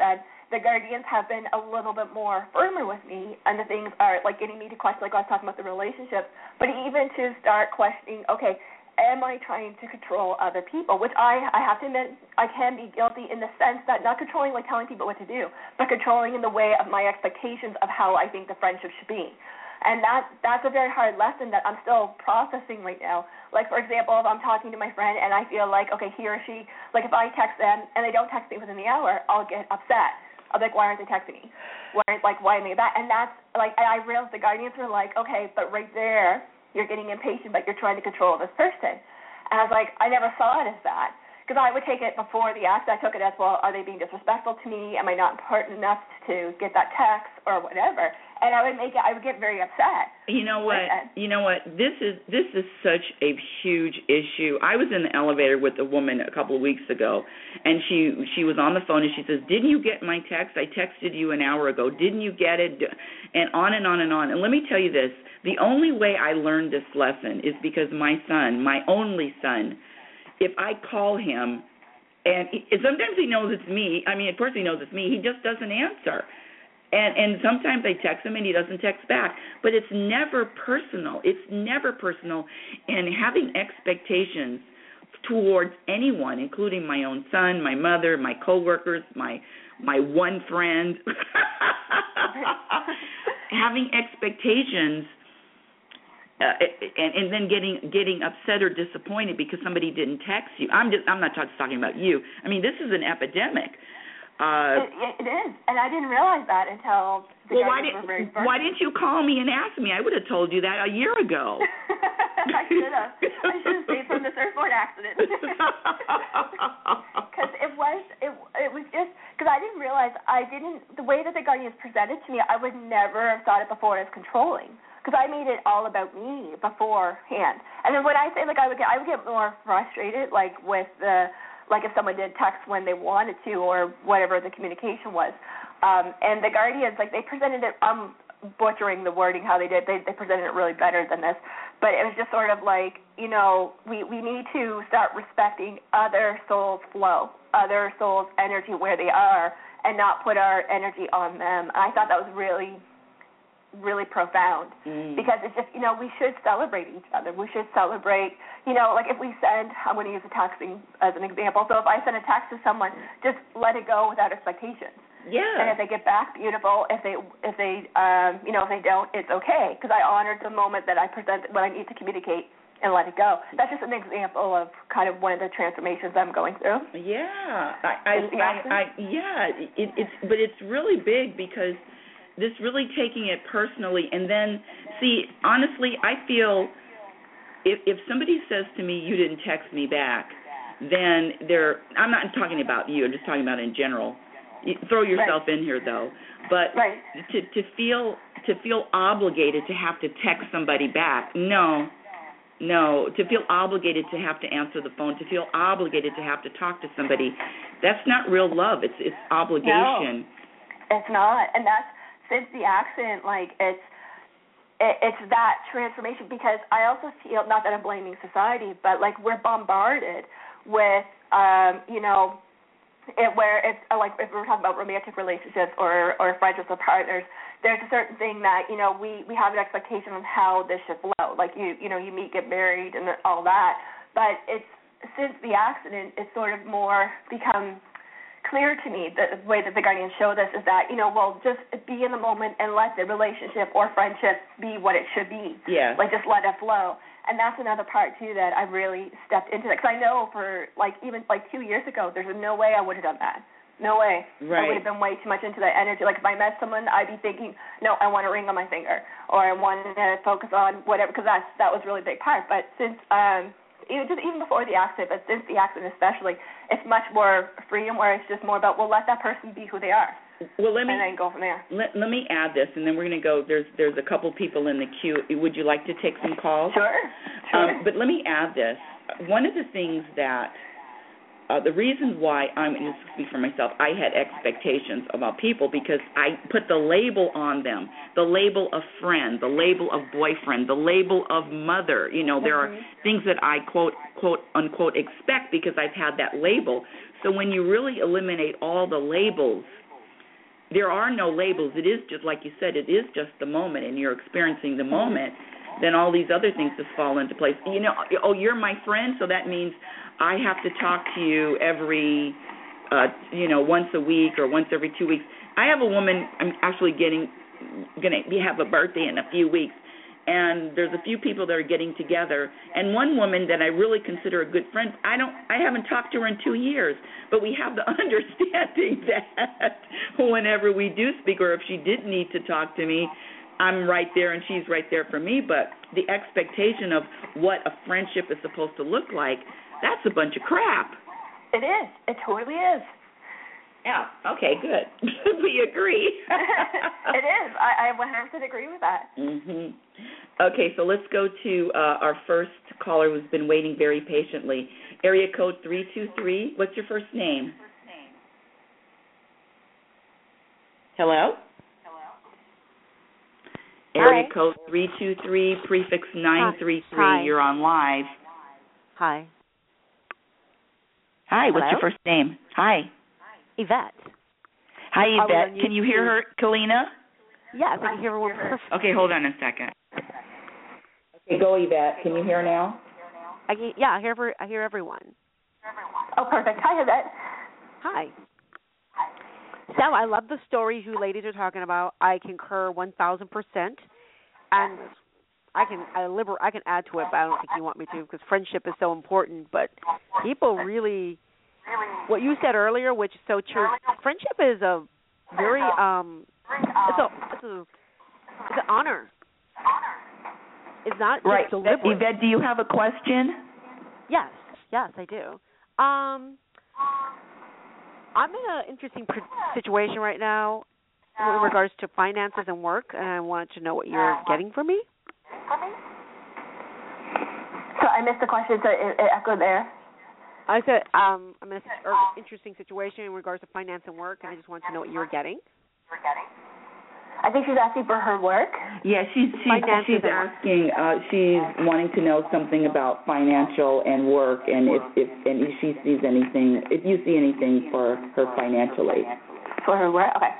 the guardians have been a little bit more firmer with me, and the things are like getting me to question, like I was talking about the relationship, but even to start questioning, okay, am I trying to control other people? Which I, I have to admit, I can be guilty in the sense that not controlling like telling people what to do, but controlling in the way of my expectations of how I think the friendship should be. And that that's a very hard lesson that I'm still processing right now. Like, for example, if I'm talking to my friend and I feel like, okay, he or she, like if I text them and they don't text me within the hour, I'll get upset. I'll be like, why aren't they texting me? Why, like, why am I back? And that's, like, and I realized the guardians were like, okay, but right there, you're getting impatient, but you're trying to control this person. And I was like, I never saw it as that. Because I would take it before the act, I took it as, well, are they being disrespectful to me? Am I not important enough to get that text or whatever? And I would make it, I would get very upset.
You know what? You know what? This is this is such a huge issue. I was in the elevator with a woman a couple of weeks ago, and she she was on the phone, and she says, didn't you get my text? I texted you an hour ago. Didn't you get it? And on and on and on. And let me tell you this. The only way I learned this lesson is because my son, my only son, if I call him, and he, sometimes he knows it's me. I mean, of course he knows it's me. He just doesn't answer. And and sometimes I text him and he doesn't text back. But it's never personal. It's never personal. And having expectations towards anyone, including my own son, my mother, my coworkers, my my one friend, having expectations uh, and, and then getting getting upset or disappointed because somebody didn't text you. I'm just I'm not just talking about you. I mean, this is an epidemic. Uh,
it, it is, and I didn't realize that until the
well, why, did,
were very
why didn't you call me and ask me? I would have told you that a year ago.
I should have. I should have stayed from the surfboard accident. Because it was, it, it was just, because I didn't realize, I didn't, the way that the guardians presented to me, I would never have thought it before as controlling. Because I made it all about me beforehand. And then when I say, like, I would get, I would get more frustrated, like, with the, like if someone did text when they wanted to or whatever the communication was. Um, and the guardians, like they presented it, I'm butchering the wording how they did, they, they presented it really better than this, but it was just sort of like, you know, we, we need to start respecting other souls' flow, other souls' energy where they are, and not put our energy on them. And I thought that was really really profound mm. because it's just, you know, we should celebrate each other. We should celebrate, you know, like if we send, I'm going to use a texting as an example. So if I send a text to someone, just let it go without expectations.
Yeah.
And if they get back, beautiful. If they, if they, um, you know, if they don't, it's okay because I honored the moment that I presented when I need to communicate and let it go. That's just an example of kind of one of the transformations I'm going through.
Yeah. I, I, I, I yeah. It, it's, but it's really big because this really taking it personally, and then, see, honestly, I feel if if somebody says to me, you didn't text me back, then they're, I'm not talking about you, I'm just talking about in general. You throw yourself right. in here, though. But
right.
to, to feel to feel obligated to have to text somebody back, no, no. To feel obligated to have to answer the phone, to feel obligated to have to talk to somebody, that's not real love. It's it's obligation.
No, it's not, and that's, since the accident, like, it's it, it's that transformation because I also feel, not that I'm blaming society, but, like, we're bombarded with, um, you know, it, where it's, like, if we're talking about romantic relationships or, or friendships or partners, there's a certain thing that, you know, we, we have an expectation on how this should flow. Like, you, you know, you meet, get married, and all that. But it's, since the accident, it's sort of more become clear to me, the way that the guardians show this is that, you know, well, just be in the moment and let the relationship or friendship be what it should be.
Yeah.
Like, just let it flow. And that's another part, too, that I really stepped into that. Because I know for, like, even, like, two years ago, there's no way I would have done that. No way.
Right.
I would have been way too much into that energy. Like, if I met someone, I'd be thinking, no, I want a ring on my finger. Or I want to focus on whatever, because that's, that was really a big part. But since, um, even, just even before the accident, but since the accident especially, it's much more freedom where it's just more about, well, let that person be who they are.
Well, let me,
and then go from there.
Let, let me add this, and then we're going to go. There's there's a couple people in the queue. Would you like to take some calls?
Sure. sure.
Um, but let me add this. One of the things that, uh, the reason why I'm going to speak for myself, I had expectations about people because I put the label on them, the label of friend, the label of boyfriend, the label of mother. You know, there mm-hmm. are things that I quote, quote, unquote, expect because I've had that label. So when you really eliminate all the labels, there are no labels. It is just, like you said, it is just the moment, and you're experiencing the moment, then all these other things just fall into place. You know, oh, you're my friend, so that means I have to talk to you every, uh, you know, once a week or once every two weeks. I have a woman, I'm actually getting, going to have a birthday in a few weeks, and there's a few people that are getting together, and one woman that I really consider a good friend, I don't, I haven't talked to her in two years, but we have the understanding that whenever we do speak, or if she did need to talk to me, I'm right there and she's right there for me. But the expectation of what a friendship is supposed to look like, that's a bunch of crap.
It is. It totally is.
Yeah, okay, good. We agree.
It is. I, I one hundred percent agree with that.
Mhm. Okay, so let's go to uh, our first caller who's been waiting very patiently. Area code three two three. What's your first name? Hello? Hello. Area
Hi.
code three two three, prefix nine three three.
Hi.
You're on live.
Hi.
Hi, what's
Hello?
your first name? Hi.
Yvette.
Hi,
Are we
Yvette.
on
Can you
YouTube?
hear her, Kalina?
Yes, I can hear everyone perfect.
Okay, hold on a second. Okay, go, Yvette. Can you hear now?
I can, yeah, I hear every, I hear everyone.
Oh, perfect. Hi, Yvette.
Hi. So I love the stories you ladies are talking about. I concur one thousand percent, and I can I liber- I can add to it, but I don't think you want me to because friendship is so important. But people really, what you said earlier, which is so true. Friendship is a very um, it's a it's a it's an honor. It's not just
Right.
deliberate.
Yvette, do you have a question?
Yes, yes, I do. Um, I'm in an interesting pr- situation right now in regards to finances and work, and I wanted to know what you're getting for me.
So I missed the question, so it, it echoed there.
I said um, I'm in an interesting situation in regards to finance and work, and I just wanted to know what you were getting.
I think she's asking for her work.
Yeah, she's she's,
Finances
she's
and work.
asking. Uh, she's wanting to know something about financial and work, and if, if and if she sees anything, if you see anything for her financially.
For her work? Okay.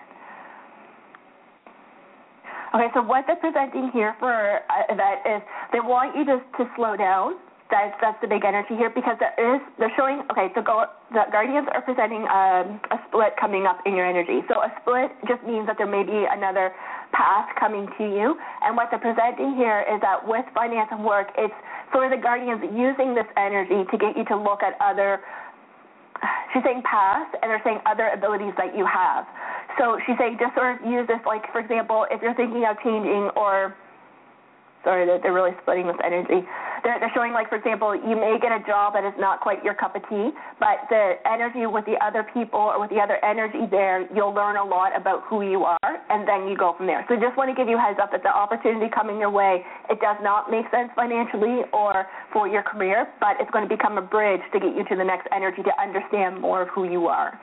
Okay, so what they're presenting here for uh, that is they want you to to slow down. That's that's the big energy here because there is they're showing okay the go, the guardians are presenting um, a split coming up in your energy. So a split just means that there may be another path coming to you, and what they're presenting here is that with finance and work, it's sort of the guardians using this energy to get you to look at other. She's saying past, and they're saying other abilities that you have. So she's saying just sort of use this, like for example, if you're thinking of changing or. Sorry, they're, they're really splitting this energy. They're, they're showing, like, for example, you may get a job that is not quite your cup of tea, but the energy with the other people or with the other energy there, you'll learn a lot about who you are, and then you go from there. So just want to give you a heads up that the opportunity coming your way, it does not make sense financially or for your career, but it's going to become a bridge to get you to the next energy to understand more of who you are.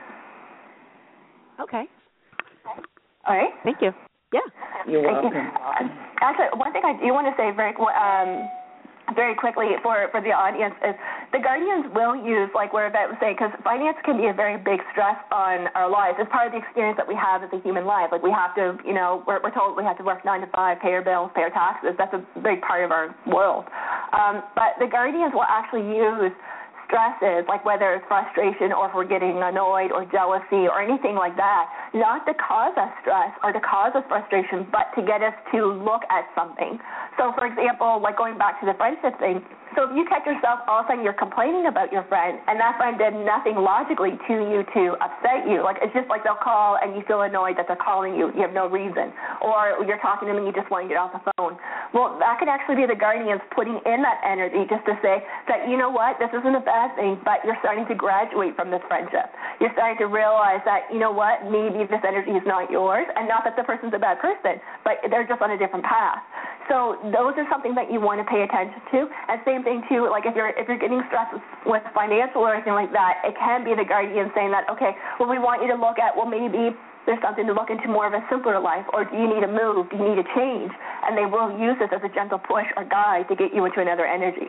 Okay.
All right?
Thank you. Yeah.
You're
Thank
welcome.
you. Actually, one thing I do want to say very um, very quickly for, for the audience is the guardians will use, like where Yvette was saying, because finance can be a very big stress on our lives. It's part of the experience that we have as a human life. Like we have to, you know, we're, we're told we have to work nine to five, pay our bills, pay our taxes. That's a big part of our world. Um, but the guardians will actually use stresses, like whether it's frustration or if we're getting annoyed or jealousy or anything like that, not to cause us stress or to cause us frustration, but to get us to look at something. So, for example, like going back to the friendship thing, so if you catch yourself all of a sudden you're complaining about your friend and that friend did nothing logically to you to upset you, like it's just like they'll call and you feel annoyed that they're calling you, you have no reason, or you're talking to them and you just want to get off the phone. Well, that could actually be the guardians putting in that energy just to say that, you know what, this isn't a bad thing, but you're starting to graduate from this friendship. You're starting to realize that, you know what, maybe this energy is not yours, and not that the person's a bad person, but they're just on a different path. So those are something that you want to pay attention to. And same thing too, like if you're if you're getting stressed with financial or anything like that, it can be the guardian saying that, okay, well we want you to look at, well maybe there's something to look into more of a simpler life, or do you need to move, do you need to change? And they will use this as a gentle push or guide to get you into another energy.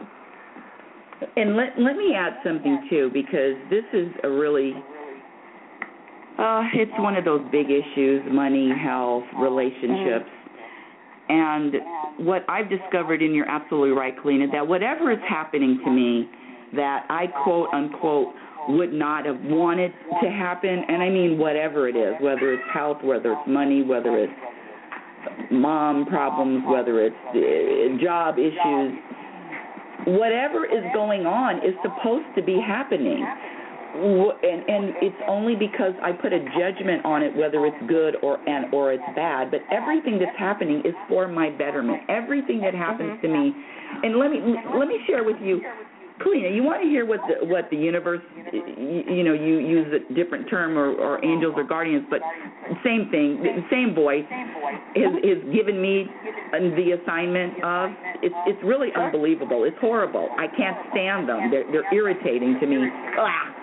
And let let me add something too, because this is a really Uh, it's one of those big issues: money, health, relationships. And what I've discovered, and you're absolutely right, Kalina, that whatever is happening to me that I quote unquote would not have wanted to happen, and I mean whatever it is, whether it's health, whether it's money, whether it's mom problems, whether it's uh, job issues, whatever is going on is supposed to be happening. And, and it's only because I put a judgment on it, whether it's good or and or it's bad. But everything that's happening is for my betterment. Everything that happens to me, and let me let me share with you, Kalina. You want to hear what the what the universe, you, you know, you use a different term or, or angels or guardians, but same thing, the same voice has, has given me the assignment of. It's it's really unbelievable. It's horrible. I can't stand them. They're they're irritating to me. Ah.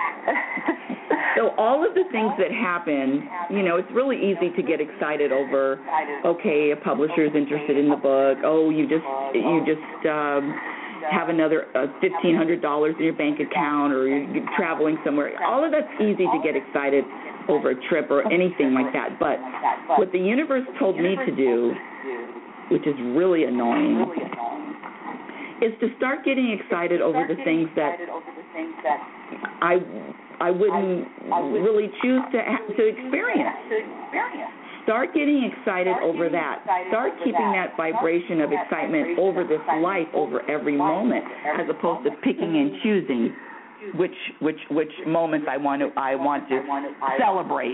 So all of the things that happen, you know, it's really easy to get excited over. Okay, a publisher's interested in the book. Oh, you just you just um, have another uh, fifteen hundred dollars in your bank account, or you're traveling somewhere. All of that's easy to get excited over a trip or anything like that. But what the universe told me to do, which is really annoying, is to start getting excited over the things that I I wouldn't really choose to to experience. Start getting excited over that. Start keeping that vibration of excitement over this life, over every moment, as opposed to picking and choosing which which which moments I want to I want to celebrate.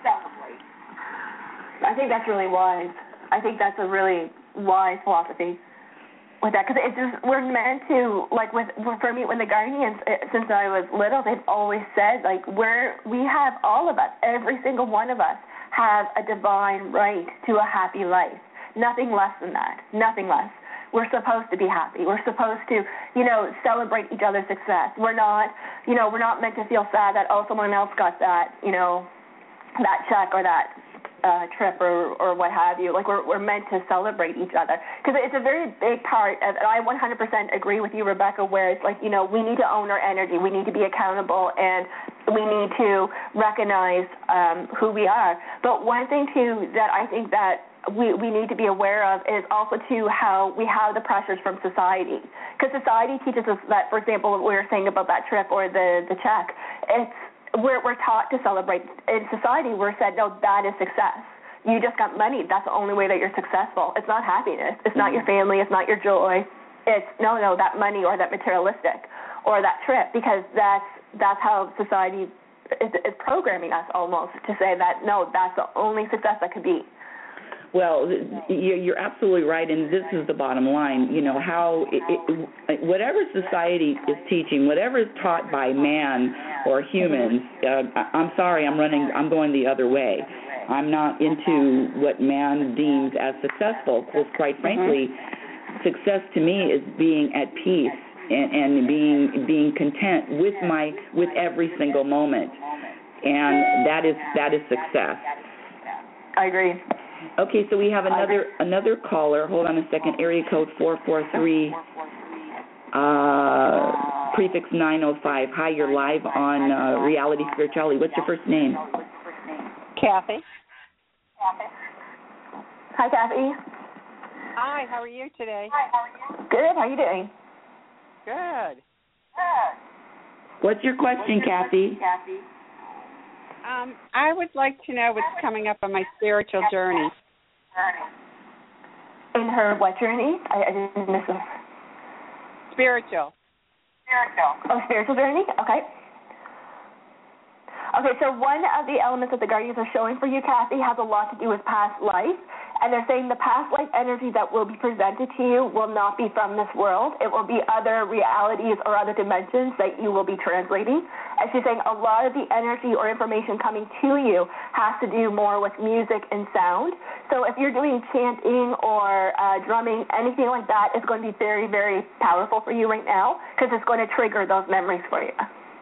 I think that's really wise. I think that's a really wise philosophy with that, because it's just, we're meant to, like, with for me, when the Guardians, since I was little, they've always said, like, we're, we have, all of us, every single one of us, have a divine right to a happy life. Nothing less than that. Nothing less. We're supposed to be happy. We're supposed to, you know, celebrate each other's success. We're not, you know, we're not meant to feel sad that, oh, someone else got that, you know, that check or that Uh, trip or, or what have you. Like, we're we're meant to celebrate each other, because it's a very big part of, and I one hundred percent agree with you, Rebecca, where it's like, you know, we need to own our energy, we need to be accountable, and we need to recognize um, who we are. But one thing too that I think that we we need to be aware of is also too how we have the pressures from society, because society teaches us that, for example, we were saying about that trip or the the check, it's We're, we're taught to celebrate. In society, we're said, no, that is success. You just got money. That's the only way that you're successful. It's not happiness. It's not your family. It's not your joy. It's, no, no, that money or that materialistic or that trip, because that's that's how society is, is programming us almost to say that, no, that's the only success that could be.
Well, you're absolutely right, and this is the bottom line. You know, how it, it, whatever society is teaching, whatever is taught by man or humans, uh, I'm sorry, I'm running, I'm going the other way. I'm not into what man deems as successful, because quite frankly, mm-hmm. success to me is being at peace and, and being being content with my with every single moment, and that is that is success.
I agree.
Okay, so we have another another caller. Hold on a second. Area code four four three, uh, prefix nine oh five. Hi, you're live on uh, Reality Spirituality. What's your first name?
Kathy.
Hi, Kathy.
Hi, how are you today?
Hi, how are you? Good, how are you doing?
Good.
What's your question, Kathy?
Kathy?
Um, I would like to know what's coming up on my spiritual journey.
In her what journey? I, I didn't miss it.
Spiritual.
Spiritual. Oh, spiritual journey? Okay. Okay, so one of the elements that the Guardians are showing for you, Kathy, has a lot to do with past life. And they're saying the past life energy that will be presented to you will not be from this world. It will be other realities or other dimensions that you will be translating. And she's saying a lot of the energy or information coming to you has to do more with music and sound. So if you're doing chanting or uh, drumming, anything like that is going to be very, very powerful for you right now, because it's going to trigger those memories for you.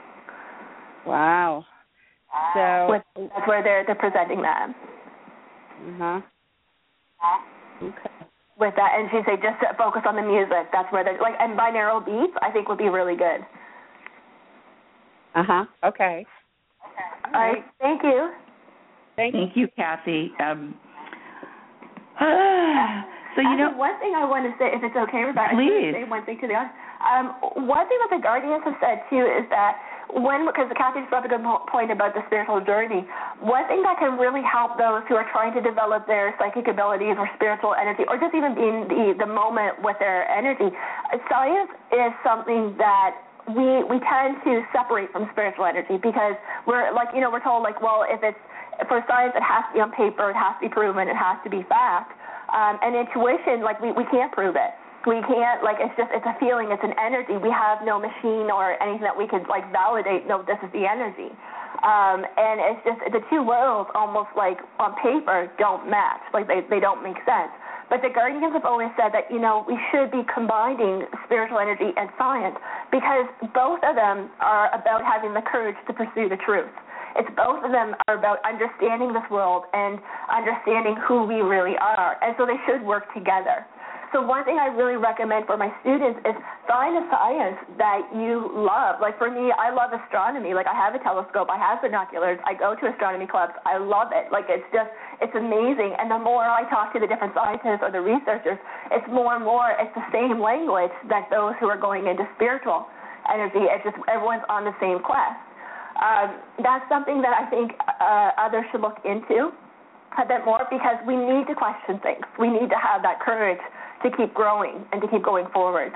Wow. So
that's where they're, they're presenting that.
Uh-huh. Okay.
With that, and she said just to focus on the music. That's where they're, like, and binaural beats, I think, would be really good.
Uh-huh. Okay.
All right. Thank you.
Thank,
Thank you, Kathy. Um, uh, so you know,
one thing I want to say, if it's okay, Rebecca,
please.
I want to say one thing to the audience. Um, one thing that the Guardians have said too is that when, because Kathy just brought up a good point about the spiritual journey, one thing that can really help those who are trying to develop their psychic abilities or spiritual energy, or just even being the the moment with their energy, science is something that we we tend to separate from spiritual energy, because we're like, you know, we're told like, well, if it's for science, it has to be on paper, it has to be proven, it has to be fact. Um, and intuition, like we, we can't prove it. We can't, like, it's just, it's a feeling, it's an energy. We have no machine or anything that we could, like, validate, no, this is the energy. Um, and it's just, the two worlds almost, like, on paper don't match. Like, they, they don't make sense. But the Guardians have always said that, you know, we should be combining spiritual energy and science, because both of them are about having the courage to pursue the truth. It's both of them are about understanding this world and understanding who we really are, and so they should work together. So one thing I really recommend for my students is find a science that you love. Like for me, I love astronomy. Like I have a telescope, I have binoculars, I go to astronomy clubs, I love it. Like it's just, it's amazing. And the more I talk to the different scientists or the researchers, it's more and more, it's the same language that those who are going into spiritual energy. It's just everyone's on the same quest. Um, that's something that I think uh, others should look into a bit more, because we need to question things. We need to have that courage to keep growing and to keep going forward.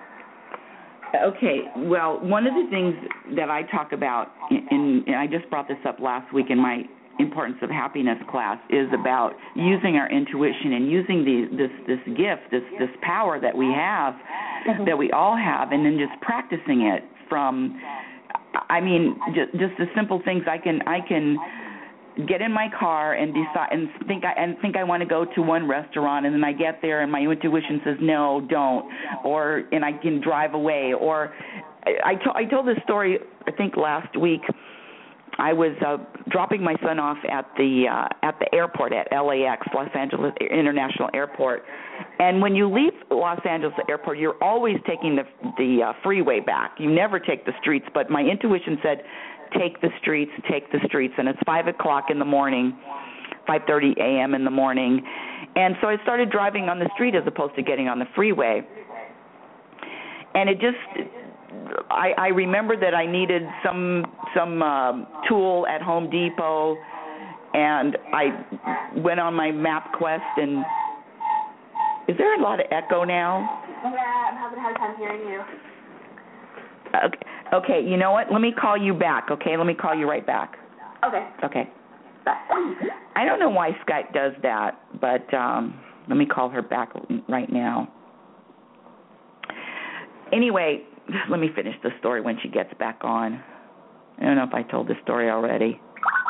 Okay, well, one of the things that I talk about, in, and I just brought this up last week in my Importance of Happiness class, is about using our intuition and using the, this this gift, this this power that we have, mm-hmm. that we all have, and then just practicing it from, I mean, just, just the simple things. I can I can get in my car and decide and think I and think I want to go to one restaurant, and then I get there and my intuition says no, don't, or and I can drive away. Or I, I, to, I told this story I think last week. I was uh, dropping my son off at the uh, at the airport at L A X, Los Angeles International Airport, and when you leave Los Angeles Airport, you're always taking the the uh, freeway back. You never take the streets. But my intuition said, take the streets, take the streets, and it's five o'clock in the morning, five thirty a.m. in the morning, and so I started driving on the street as opposed to getting on the freeway, and it just. I, I remember that I needed some some um, tool at Home Depot, and I went on my map quest. And is there a lot of echo now?
Yeah, I'm having a hard time hearing you.
Okay, okay. You know what? Let me call you back. Okay, let me call you right back.
Okay.
Okay. I don't know why Skype does that, but um, let me call her back right now. Anyway. Let me finish the story when she gets back on. I don't know if I told this story already.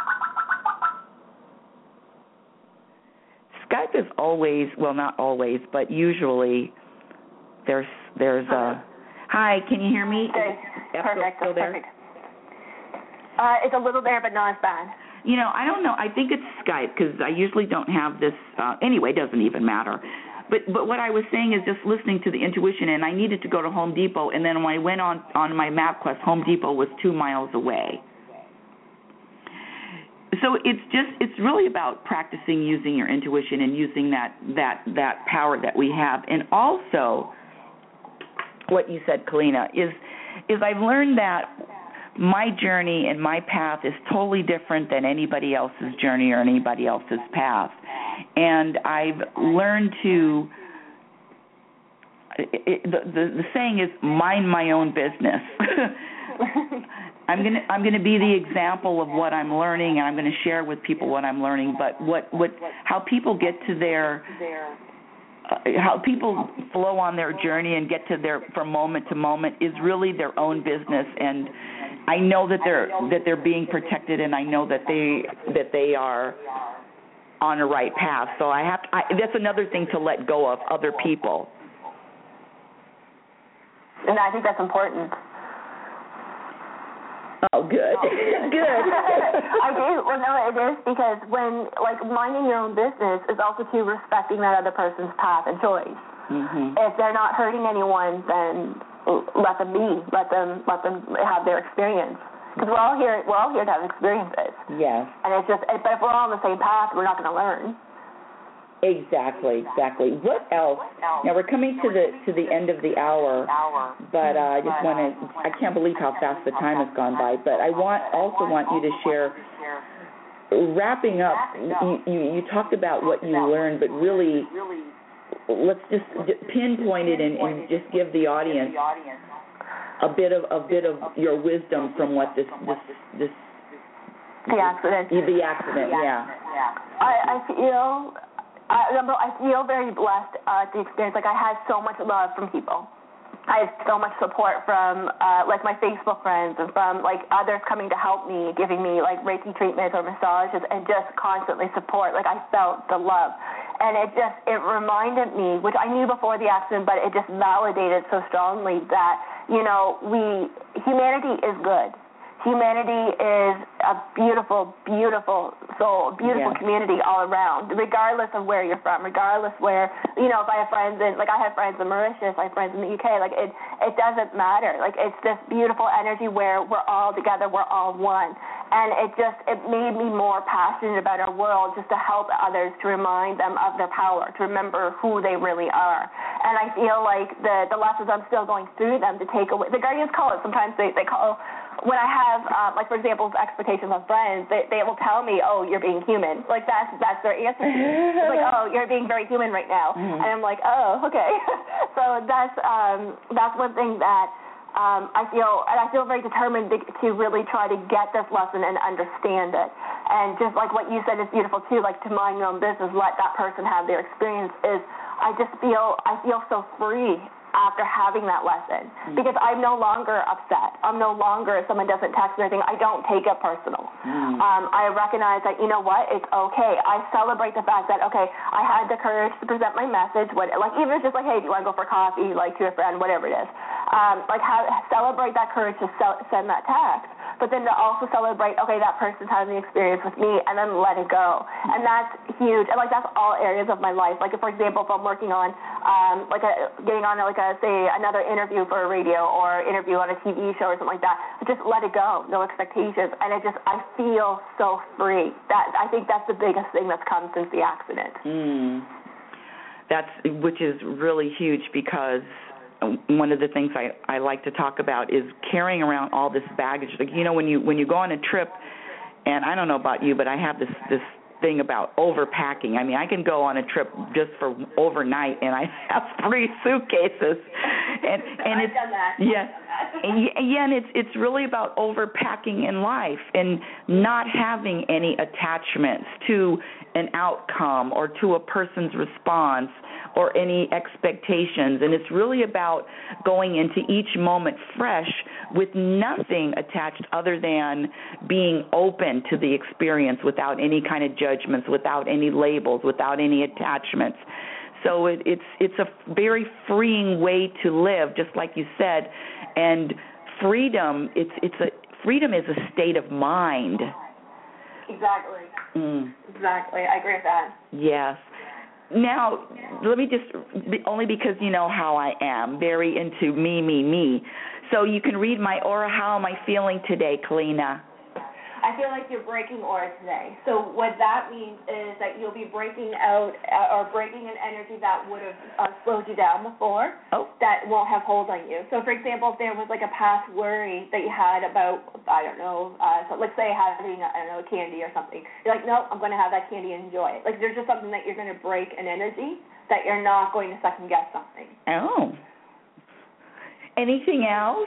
Skype is always, well, not always, but usually there's there's a. Hi, can you hear me?
Okay. Perfect.
Still there?
Perfect. Uh, it's a little there, but not as bad.
You know, I don't know. I think it's Skype because I usually don't have this. Uh, anyway, it doesn't even matter. But but what I was saying is just listening to the intuition, and I needed to go to Home Depot, and then when I went on, on my map quest, Home Depot was two miles away. So it's just it's really about practicing using your intuition and using that that that power that we have. And also, what you said, Kalina, is is I've learned that my journey and my path is totally different than anybody else's journey or anybody else's path. And I've learned to, it, it, the, the the saying is, mind my own business. I'm gonna I'm gonna be the example of what I'm learning, and I'm gonna share with people what I'm learning. But what what how people get to their uh, how people flow on their journey and get to their from moment to moment is really their own business. And I know that they're that they're being protected, and I know that they that they are on the right path. So I have to, I, that's another thing to let go of other people.
And I think that's important.
Oh, good. Good.
I do. Well, no, it is, because when, like, minding your own business is also to respecting that other person's path and choice.
Mm-hmm.
If they're not hurting anyone, then let them be. Let them let them have their experience. Because we're all here. We're all here to have experiences.
Yes.
And it's just, but if we're all on the same path, we're not going to learn.
Exactly, exactly. What else? Now we're coming to the to the end of the hour, but uh, I just want to. I can't believe how fast the time has gone by. But I want also want you to share. Wrapping up, you you, you talked about what you learned, but really, let's just pinpoint it and, and just give the audience a bit of a bit of your wisdom from what this this this.
The accident.
The accident, yeah.
I, I feel. I, I feel very blessed uh, to experience. Like I had so much love from people. I had so much support from uh, like my Facebook friends and from like others coming to help me, giving me like Reiki treatments or massages, and just constantly support. Like I felt the love, and it just it reminded me, which I knew before the accident, but it just validated so strongly that you know we humanity is good. Humanity is a beautiful, beautiful soul, beautiful yeah. community all around, regardless of where you're from, regardless where, you know, if I have friends in, like I have friends in Mauritius, I have friends in the U K, like it, it doesn't matter. Like it's this beautiful energy where we're all together, we're all one. And it just, it made me more passionate about our world just to help others, to remind them of their power, to remember who they really are. And I feel like the, the lessons I'm still going through them to take away, the Guardians call it, sometimes they, they call, when I have, um, like, for example, expectations of friends, they, they will tell me, oh, you're being human. Like, that's that's their answer to me. It's like, oh, you're being very human right now. Mm-hmm. And I'm like, oh, okay. So that's um, that's one thing that um, I feel, and I feel very determined to, to really try to get this lesson and understand it. And just like what you said is beautiful, too, like to mind your own business, let that person have their experience, is I just feel, I feel so free after having that lesson, because I'm no longer upset. I'm no longer, if someone doesn't text me or anything, I don't take it personal. Mm. Um, I recognize that, you know what, it's okay. I celebrate the fact that, okay, I had the courage to present my message, what, like even if it's just like, hey, do you want to go for coffee, like to a friend, whatever it is. Um, like have, celebrate that courage to sell, send that text, but then to also celebrate, okay, that person's having the experience with me, and then let it go. And that's huge. And like that's all areas of my life. Like if, for example, if I'm working on um, like a, getting on like a, say, another interview for a radio or interview on a T V show or something like that, just let it go, no expectations. And it just, I feel so free. That I think that's the biggest thing that's come since the accident.
Mm. That's, which is really huge, because one of the things I, I like to talk about is carrying around all this baggage. Like, you know, when you when you go on a trip, and I don't know about you, but I have this this thing about overpacking. I mean, I can go on a trip just for overnight, and I have three suitcases, and and it's
I've done that.
yeah, and, yeah, and it's it's really about overpacking in life and not having any attachments to an outcome or to a person's response or any expectations. And it's really about going into each moment fresh with nothing attached other than being open to the experience without any kind of judgments, without any labels, without any attachments. So it, it's it's a very freeing way to live, just like you said. And freedom, it's it's a freedom is a state of mind.
Exactly.
Mm.
Exactly. I agree with that.
Yes. Now, let me just, only because you know how I am, very into me, me, me. So you can read my aura. How am I feeling today, Kalina?
I feel like you're breaking aura today. So what that means is that you'll be breaking out uh, or breaking an energy that would have uh, slowed you down before,
oh.
that won't have hold on you. So, for example, if there was like a past worry that you had about, I don't know, uh, so let's say having, I don't know, candy or something. You're like, no, I'm going to have that candy and enjoy it. Like there's just something that you're going to break an energy that you're not going to second guess something.
Oh. Anything else?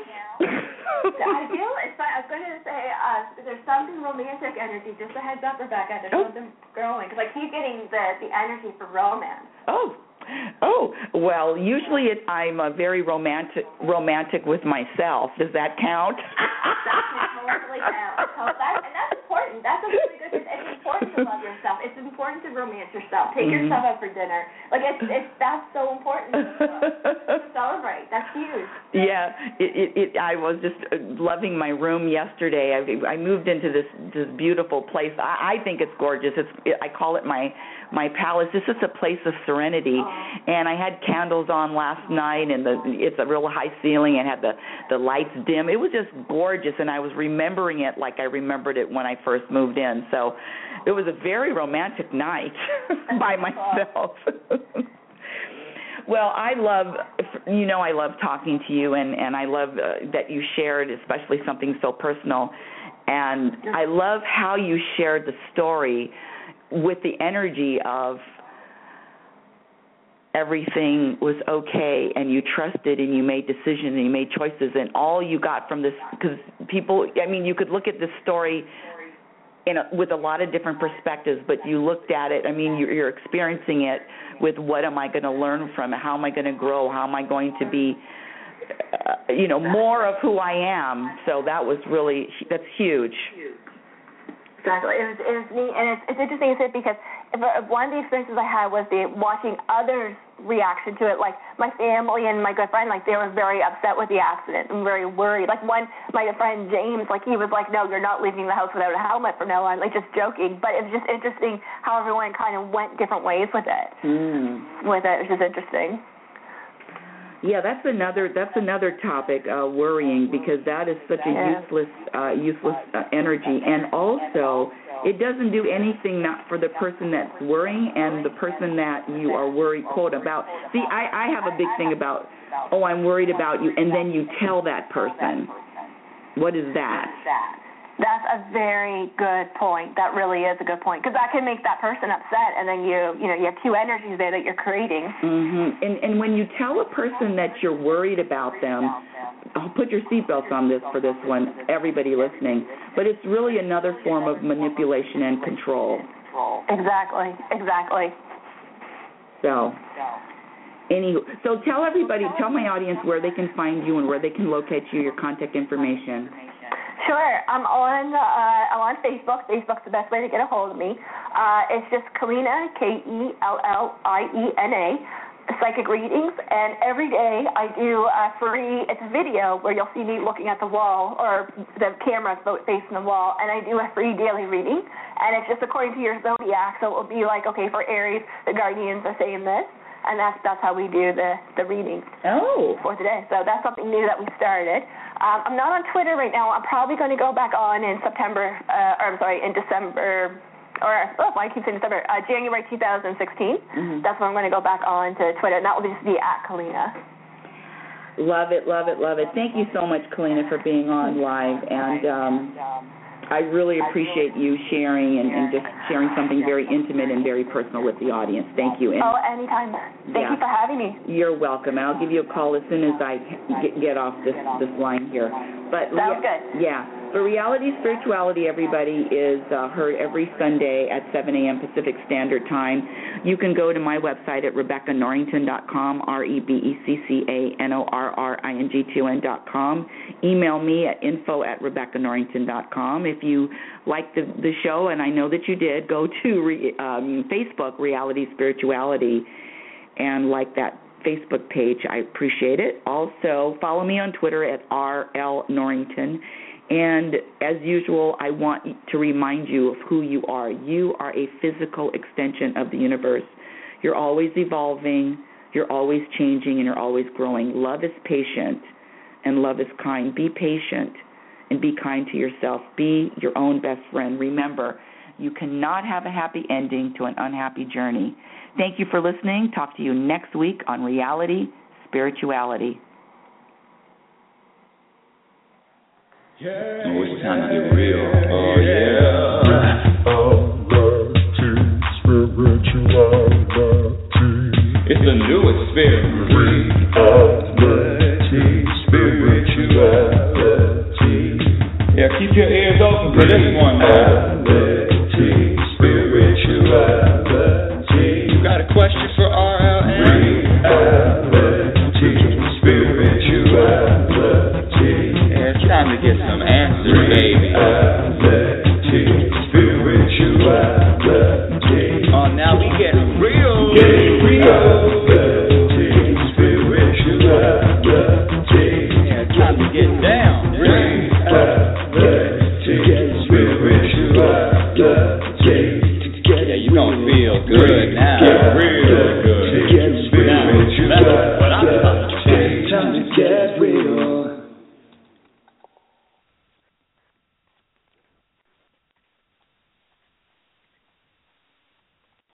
I feel it's. I was going to say uh, there's something romantic energy. Just a heads up, Rebecca. There's oh. something growing because I keep getting the the energy for romance.
Oh, oh. Well, usually it, I'm a very romantic romantic with myself. Does that count?
That totally counts. So that, and that's important. That's a really good. It's important to love yourself. It's important time to romance yourself. Take
mm-hmm.
yourself out for dinner. Like it's, it's that's so important to celebrate. That's huge.
Yeah, it, it, it. I was just loving my room yesterday. I, I moved into this this beautiful place. I, I think it's gorgeous. It's it, I call it my my palace. This is a place of serenity, oh. and I had candles on last night, and the it's a real high ceiling and had the the lights dim. It was just gorgeous, and I was remembering it like I remembered it when I first moved in. So it was a very romantic night by myself. Well, I love, you know, I love talking to you, and, and I love uh, that you shared, especially something so personal. And I love how you shared the story with the energy of everything was okay, and you trusted, and you made decisions, and you made choices, and all you got from this, because people, I mean, you could look at this story in a, with a lot of different perspectives, but you looked at it, I mean, you're, you're experiencing it with what am I going to learn from it, how am I going to grow, how am I going to be, uh, you know, more of who I am. So that was really, that's huge.
Exactly. It was, it was neat, and it's, it's interesting because one of the experiences I had was the watching others' reaction to it. Like my family and my good friend, like they were very upset with the accident and very worried. Like one, my friend James, like he was like, "No, you're not leaving the house without a helmet from now on," like just joking. But it was just interesting how everyone kind of went different ways with it.
Mm.
With it, it was just interesting.
Yeah, that's another that's another topic, uh, worrying, because that is such a
yeah.
useless uh, useless uh, energy, and also it doesn't do anything not for the person that's worrying and the person that you are worried quote about. See, I, I have a big thing about, oh, I'm worried about you, and then you tell that person. What is that?
That's a very good point. That really is a good point, because that can make that person upset, and then you, you know, you have two energies there that you're creating.
Mm-hmm. And and when you tell a person that you're worried about them, I'll put your seatbelts on this for this one, everybody listening. But it's really another form of manipulation and control.
Exactly. Exactly.
So. Anywho, so tell everybody, tell my audience where they can find you and where they can locate you, your contact information.
Sure. I'm on uh, I'm on Facebook. Facebook's the best way to get a hold of me. Uh, it's just Kellina, K E L L I E N A, psychic readings. And every day I do a free, it's a video where you'll see me looking at the wall, or the camera facing the wall, and I do a free daily reading. And it's just according to your zodiac. So it will be like, okay, for Aries, the guardians are saying this. And that's that's how we do the, the readings
oh.
for today. So that's something new that we started. Um, I'm not on Twitter right now. I'm probably going to go back on in September, uh, or I'm sorry, in December, or oh, I keep saying December, uh, January two thousand sixteen.
Mm-hmm. That's
when I'm going to go back on to Twitter, and that will just be at Kellina.
Love it, love it, love it. Thank you so much, Kellina, for being on live, and um, I really appreciate you sharing and, and just sharing something very intimate and very personal with the audience. Thank you. And
oh, anytime. Thank
yeah,
you for having me.
You're welcome. I'll give you a call as soon as I get, get off this, this line here. But
Sounds
rea-
good.
Yeah. But Reality Spirituality, everybody, is uh, heard every Sunday at seven a.m. Pacific Standard Time. You can go to my website at Rebecca Norrington dot com, R E B E C C A N O R R I N G T O N dot com. Email me at info at Rebecca Norrington dot com. If you like the, the show, and I know that you did, go to re, um, Facebook, Reality Spirituality, and like that Facebook page. I appreciate it. Also, follow me on Twitter at R L Norrington. And as usual, I want to remind you of who you are. You are a physical extension of the universe. You're always evolving, you're always changing, and you're always growing. Love is patient, and love is kind. Be patient, and be kind to yourself. Be your own best friend. Remember, you cannot have a happy ending to an unhappy journey. Thank you for listening. Talk to you next week on Reality Spirituality.
Oh, it's time to get real. Oh, yeah. It's the new experience. Reality Spirituality. Yeah, keep your ears open for this one, man.